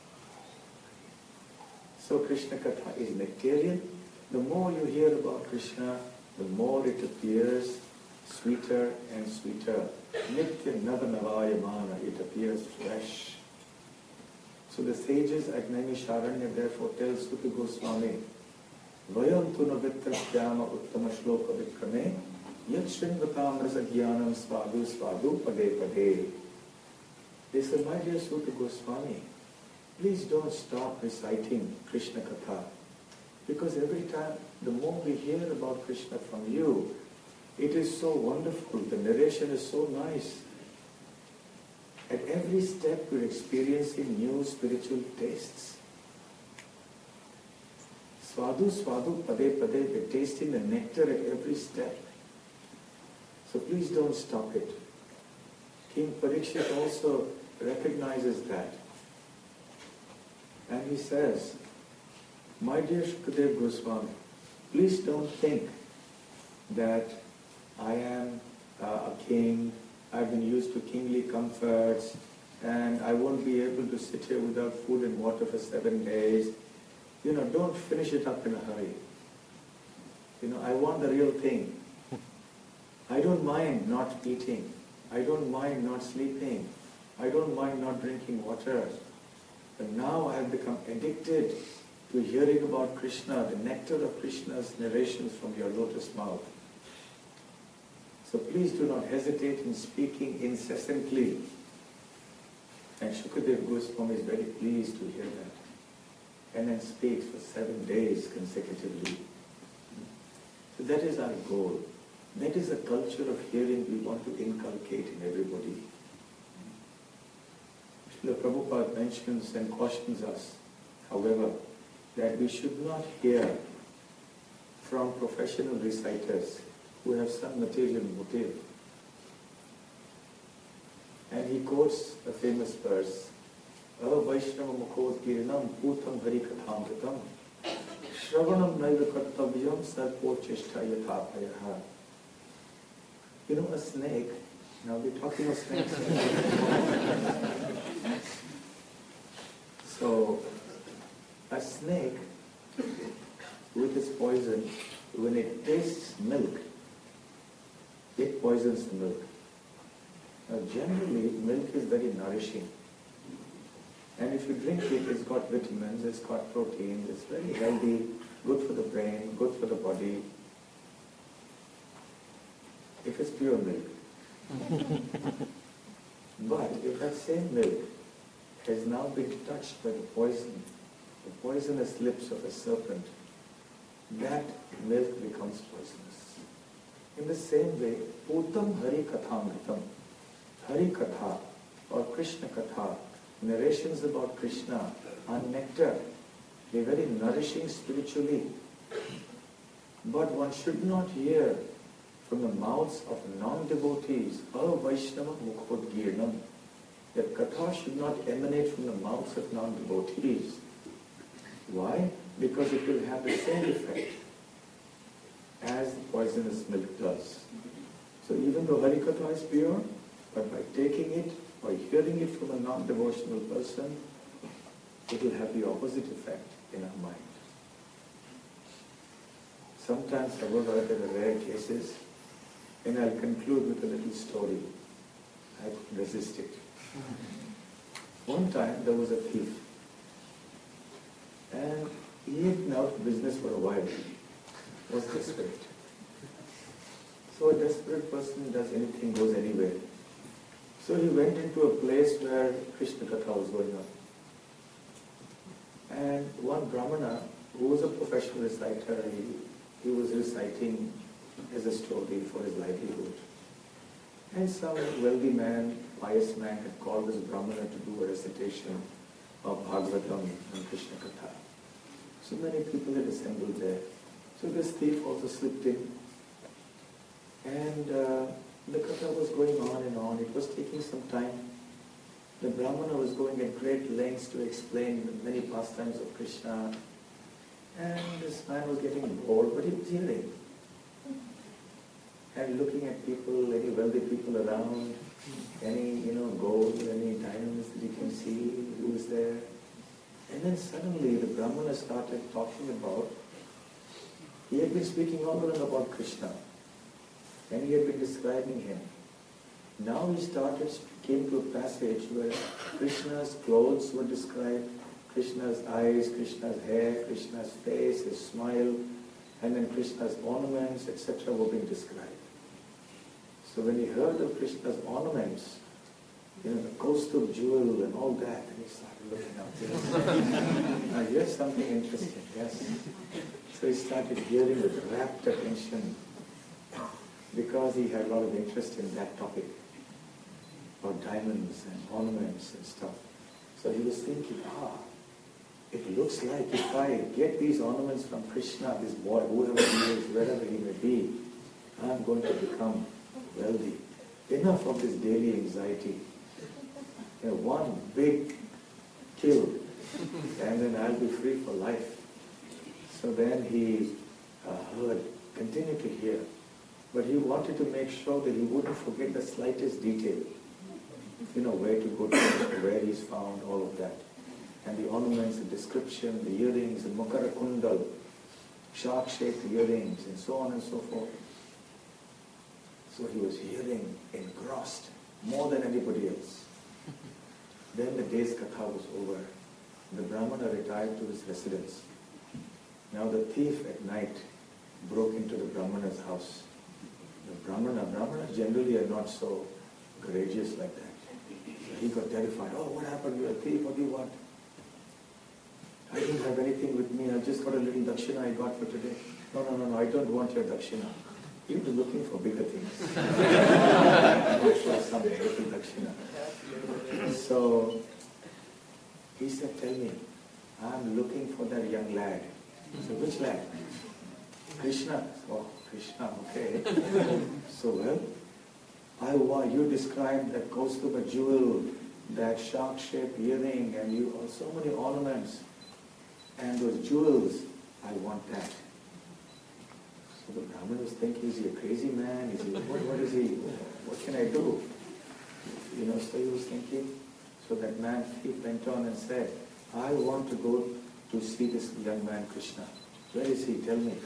So Krishna Katha is nectarian. The more you hear about Krishna, the more it appears sweeter and sweeter. Nitya Nava Navayamana, it appears fresh. So the sages at Naimisharanya therefore tell Suta Goswami, Vayam tu navitrasyama uttama shloka vikrame yat shrinvatam rasa jnanam svadu svadu pade pade. They said, my dear Suta Goswami, please don't stop reciting Krishna Katha. Because every time, the more we hear about Krishna from you, it is so wonderful, the narration is so nice. At every step we're experiencing new spiritual tastes. Swadu, swadu, pade, pade, we're tasting the nectar at every step. So please don't stop it. King Parikshit also recognizes that. And he says, my dear Shukadeva Goswami, please don't think that I am uh, a king, I've been used to kingly comforts, and I won't be able to sit here without food and water for seven days. You know, don't finish it up in a hurry. You know, I want the real thing. I don't mind not eating. I don't mind not sleeping. I don't mind not drinking water. But now I have become addicted to hearing about Krishna, the nectar of Krishna's narrations from your lotus mouth. So please do not hesitate in speaking incessantly. And Shukadeva Goswami is very pleased to hear that. And then speaks for seven days consecutively. So that is our goal. That is a culture of hearing we want to inculcate in everybody. Srila Prabhupada mentions and cautions us, however, that we should not hear from professional reciters who have some material motive. And he quotes a famous verse, Ava Vaishnava Mukhodkirinam Putam Harikathamritam Shravanam Naiva Kartavyam Sarpo Cheshta Yathapayaha. You know, a snake, now we're talking of snakes. So, a snake with its poison, when it tastes milk, it poisons the milk. Now generally, milk is very nourishing. And if you drink it, it's got vitamins, it's got proteins, it's very healthy, good for the brain, good for the body. If it's pure milk. But if that same milk has now been touched by the poison, the poisonous lips of a serpent, that milk becomes poisonous. In the same way, Putam Hari Kathamritam, Hari Katha or Krishna Katha, narrations about Krishna are nectar. They're very nourishing spiritually. But one should not hear from the mouths of non-devotees, a Vaishnava Mukhodgirnam. That Katha should not emanate from the mouths of non-devotees. Why? Because it will have the same effect as the poisonous milk does. So even though Harikatha is pure, but by taking it, by hearing it from a non-devotional person, it will have the opposite effect in our mind. Sometimes, however, there are rare cases, and I'll conclude with a little story. I couldn't resist it. One time there was a thief, and he had been out of business for a while, was desperate. So a desperate person does anything, goes anywhere. So he went into a place where Krishna Katha was going on. And one Brahmana, who was a professional reciter, he, he was reciting as a story for his livelihood. And some wealthy man, pious man, had called this Brahmana to do a recitation of Bhagavatam and Krishna Katha. So many people had assembled there. So this thief also slipped in. And uh, the katha was going on and on. It was taking some time. The Brahmana was going at great lengths to explain the many pastimes of Krishna. And this man was getting bored, but he was hearing. And looking at people, any wealthy people around, any, you know, gold, any diamonds that you can see, who is there. And then suddenly the Brahmana started talking about, he had been speaking all along about Krishna. And he had been describing him. Now he started, came to a passage where Krishna's clothes were described, Krishna's eyes, Krishna's hair, Krishna's face, his smile, and then Krishna's ornaments, et cetera were being described. So when he heard of Krishna's ornaments, you know, the Kaustubh jewel and all that, and he started looking out there. Now here's something interesting, yes. So he started hearing with rapt attention because he had a lot of interest in that topic about diamonds and ornaments and stuff. So he was thinking, ah, it looks like if I get these ornaments from Krishna, this boy, whoever he is, wherever he may be, I'm going to become wealthy. Enough of this daily anxiety. You know, one big kill, and then I'll be free for life. So then he uh, heard, continued to hear, but he wanted to make sure that he wouldn't forget the slightest detail. You know, where to go to, where he's found, all of that. And the ornaments, the description, the earrings, the Makara Kundal, shark-shaped earrings, and so on and so forth. So he was hearing, engrossed, more than anybody else. Then the day's katha was over. The Brahmana retired to his residence. Now the thief at night broke into the Brahmana's house. The Brahmana, Brahmanas generally are not so courageous like that. So he got terrified. Oh, what happened? You're a thief, what do you want? I don't have anything with me, I just got a little dakshina I got for today. No, no, no, no, I don't want your dakshina. He was looking for bigger things. Not for some little dakshina. So he said, tell me, I'm looking for that young lad. I said, which lad? Krishna. Oh, Krishna, okay. So, well, I want, you described that Kaustubha jewel, that shark-shaped earring, and you have so many ornaments, and those jewels, I want that. So the Brahmin was thinking, is he a crazy man? Is he, what, what is he, what can I do? You know, so he was thinking. So that man, he went on and said, I want to go to see this young man, Krishna. Where is he? Tell me.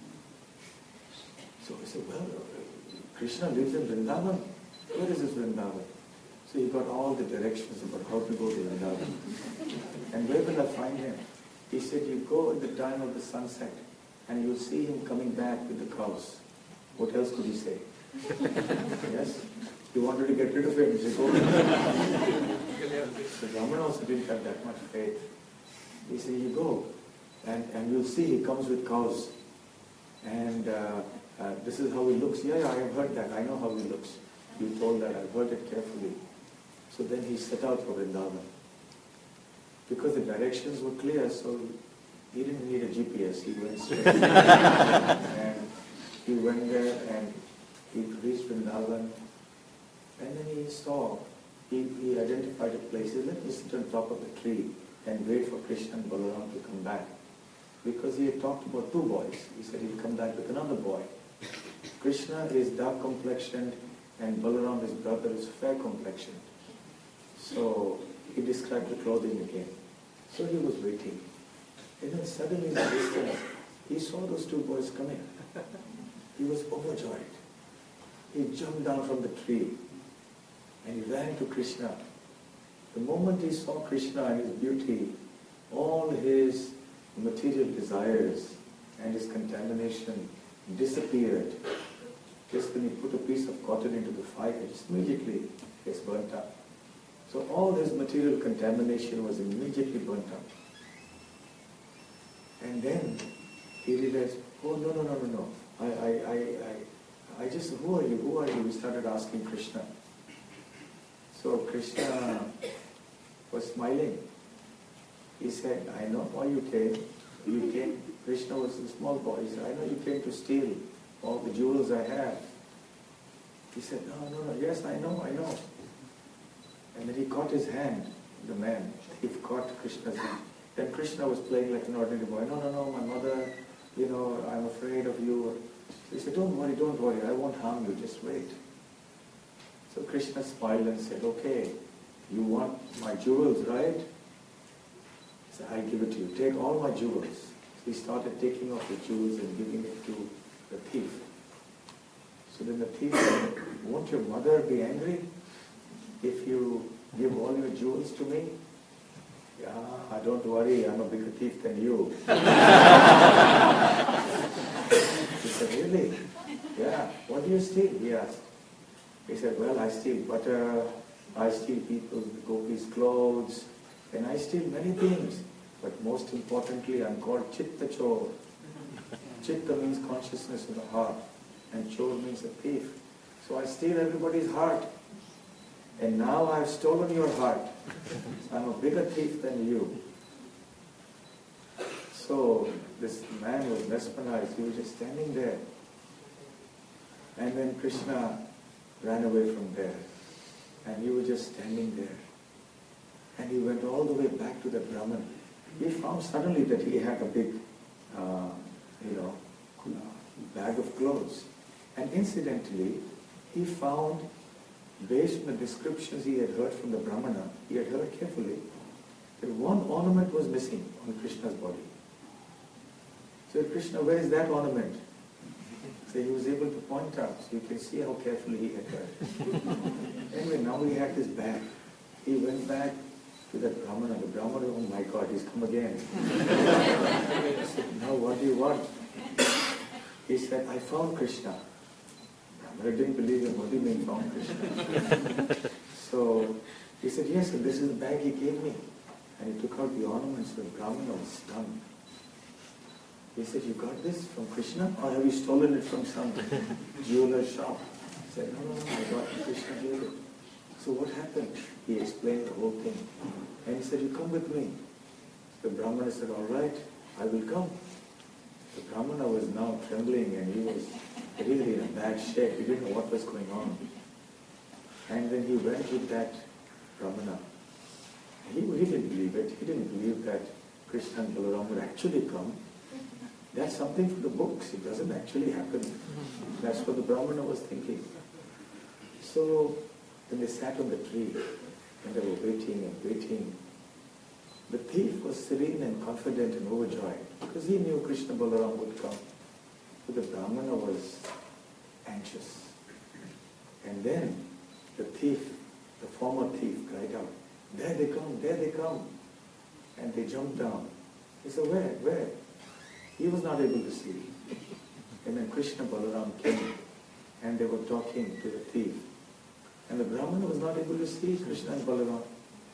So he said, well, Krishna lives in Vrindavan. Where is this Vrindavan? So he got all the directions about how to go to Vrindavan. And where will I find him? He said, you go at the time of the sunset and you'll see him coming back with the cows. What else could he say? Yes? He wanted to get rid of him. He said, go. The Brahmana also didn't have that much faith. He said, you go and, and you'll see he comes with cows. And uh, uh, this is how he looks. Yeah, yeah, I have heard that. I know how he looks. You told that. I've heard it carefully. So then he set out for Vrindavan. Because the directions were clear, so he didn't need a G P S. He went straight. And he went there and he reached Vrindavan. And then he saw, he, he identified a place. He said, let me sit on top of the tree and wait for Krishna and Balaram to come back. Because he had talked about two boys. He said he'd come back with another boy. Krishna is dark complexioned and Balaram, his brother, is fair complexioned. So he described the clothing again. So he was waiting. And then suddenly in the distance, he saw those two boys coming. He was overjoyed. He jumped down from the tree and he ran to Krishna. The moment he saw Krishna and his beauty, all his material desires and his contamination disappeared. Just when he put a piece of cotton into the fire, just immediately it's burnt up. So all his material contamination was immediately burnt up. And then he realized, oh no, no, no, no, no. I, I, I, I, I just, who are you? Who are you? He started asking Krishna. So Krishna was smiling. He said, I know why you came. You came, Krishna was a small boy. He said, I know you came to steal all the jewels I have. He said, no, no, no, yes, I know, I know. And then he caught his hand, the man. He caught Krishna's hand. Then Krishna was playing like an ordinary boy. No, no, no, my mother, you know, I'm afraid of you. He said, don't worry, don't worry, I won't harm you, just wait. So Krishna smiled and said, okay, you want my jewels, right? He said, I'll give it to you. Take all my jewels. So he started taking off the jewels and giving it to the thief. So then the thief said, won't your mother be angry if you give all your jewels to me? Yeah, don't worry, I'm a bigger thief than you. He said, really? Yeah, what do you steal? He asked. He said, well, I steal butter, I steal people's gopis' clothes, and I steal many things. But most importantly, I'm called Chitta Chor. Chitta means consciousness of the heart, and Chor means a thief. So I steal everybody's heart. And now I've stolen your heart. I'm a bigger thief than you. So this man was mesmerized. He was just standing there. And then Krishna ran away from there. And he was just standing there. And he went all the way back to the Brahman. He found suddenly that he had a big, uh, you know, bag of clothes. And incidentally, he found, based on the descriptions he had heard from the Brahmana, he had heard carefully, that one ornament was missing on Krishna's body. So Krishna, where is that ornament? So he was able to point out, so you can see how carefully he had heard. Anyway, now he had this bag. He went back to that Brahmana. The Brahmana, oh my God, he's come again. He said, now what do you want? He said, I found Krishna. But I didn't believe him. What do you mean found Krishna? So he said, yes, and this is the bag he gave me. And he took out the ornaments. The Brahmana was stunned. He said, you got this from Krishna? Or have you stolen it from some jeweler's shop? He said, no, no, no, I got it. Krishna gave it. So what happened? He explained the whole thing. And he said, you come with me. The Brahmana said, all right, I will come. The Brahmana was now trembling and he was really in a bad shape. He didn't know what was going on. And then he went with that Brahmana. He, he didn't believe it. He didn't believe that Krishna and Balaram would actually come. That's something for the books. It doesn't actually happen. That's what the Brahmana was thinking. So then they sat on the tree and they were waiting and waiting. The thief was serene and confident and overjoyed because he knew Krishna Balaram would come. But the Brahmana was anxious. And then the thief, the former thief, cried out, there they come, there they come. And they jumped down. He said, where, where? He was not able to see. And then Krishna Balaram came and they were talking to the thief. And the Brahmana was not able to see Krishna and Balaram.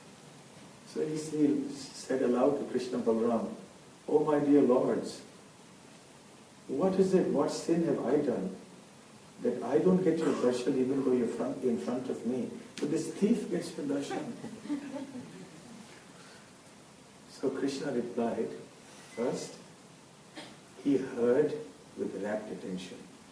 So he said aloud to Krishna Balaram, oh my dear lords, what is it, what sin have I done that I don't get your darshan even though you're front, in front of me? But this thief gets your darshan. So Krishna replied, first, he heard with rapt attention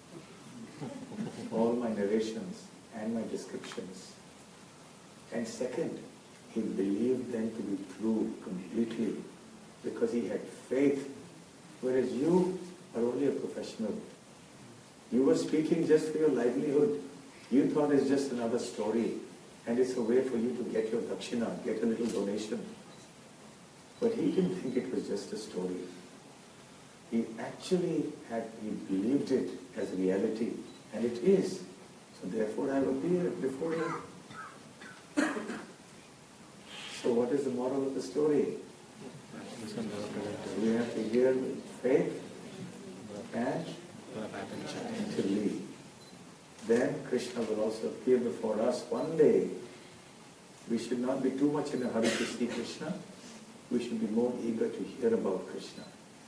all my narrations and my descriptions. And second, he believed them to be true completely because he had faith, whereas you are only a professional. You were speaking just for your livelihood. You thought it's just another story and it's a way for you to get your dakshina, get a little donation. But he didn't think it was just a story. He actually had, he believed it as reality, and it is. So therefore I have appeared before him. So what is the moral of the story? We have to hear with faith and to leave. Then Krishna will also appear before us one day. We should not be too much in a hurry to see Krishna. We should be more eager to hear about Krishna.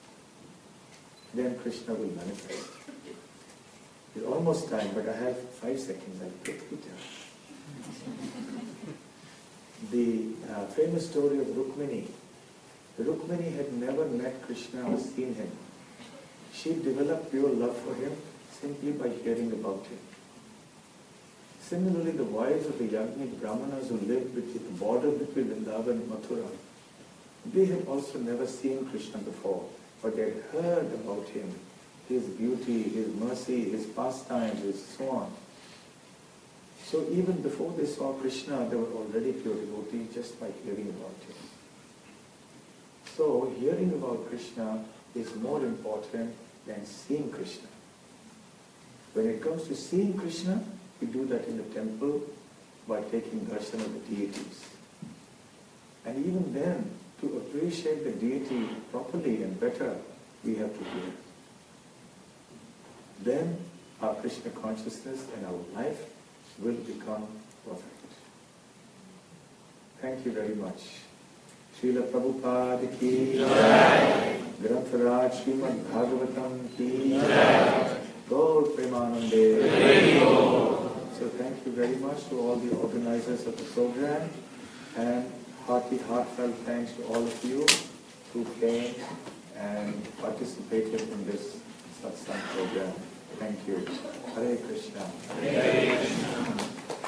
Then Krishna will manifest. It's almost time, but I have five seconds. I'll quickly tell. The uh, famous story of Rukmini. Rukmini had never met Krishna or seen him. She developed pure love for him simply by hearing about him. Similarly, the wives of the Yajnik Brahmanas who lived at the border between Vrindavan and Mathura, they had also never seen Krishna before, but they had heard about him, his beauty, his mercy, his pastimes, his so on. So even before they saw Krishna, they were already pure devotees just by hearing about him. So hearing about Krishna is more important than seeing Krishna. When it comes to seeing Krishna, we do that in the temple by taking darshan of the deities. And even then, to appreciate the deity properly and better, we have to hear. Then our Krishna consciousness and our life will become perfect. Thank you very much. Srila Prabhupada ki Jai. Grantharaj Srimad Bhagavatam ki Jai. Gaur Premanande. So thank you very much to all the organizers of the program, and hearty, heartfelt thanks to all of you who came and participated in this satsang program. Thank you. Hare Krishna. Hare Krishna.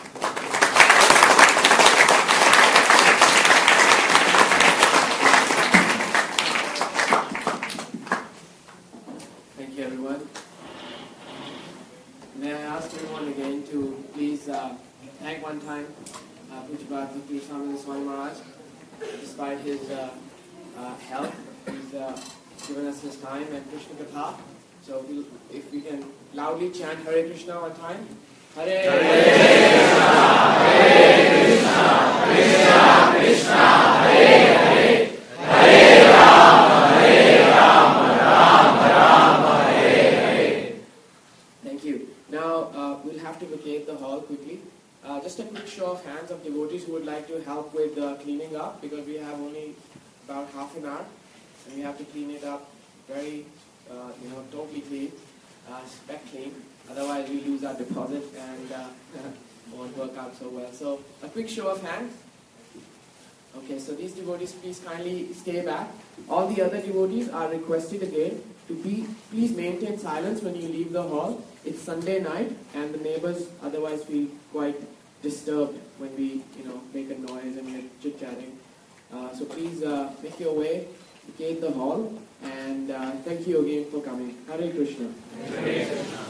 Thank you, everyone. May I ask everyone again to please uh, thank one time uh, Pujyapad Bhakti Swaminatha Swami Maharaj. Despite his uh, uh, health, he's uh, given us his time and Krishna Katha. So we'll, if we can loudly chant Hare Krishna one time. Hare Krishna, Hare Krishna, Krishna Krishna, Hare Hare, Hare Rama, Hare Rama, Rama Rama, Hare Hare. Thank you. Now uh, we'll have to vacate the hall quickly. Uh, just a quick show of hands of devotees who would like to help with uh, cleaning up, because we have only about half an hour and we have to clean it up very, uh, you know, totally clean, uh, spec clean. Otherwise we lose our deposit and uh, won't work out so well. So a quick show of hands. Okay, so these devotees, please kindly stay back. All the other devotees are requested again to be, please maintain silence when you leave the hall. It's Sunday night and the neighbors otherwise feel quite disturbed when we, you know, make a noise and we're chit-chatting. Uh, so please uh, make your way, vacate the hall, and uh, thank you again for coming. Hare Krishna. Hare Krishna.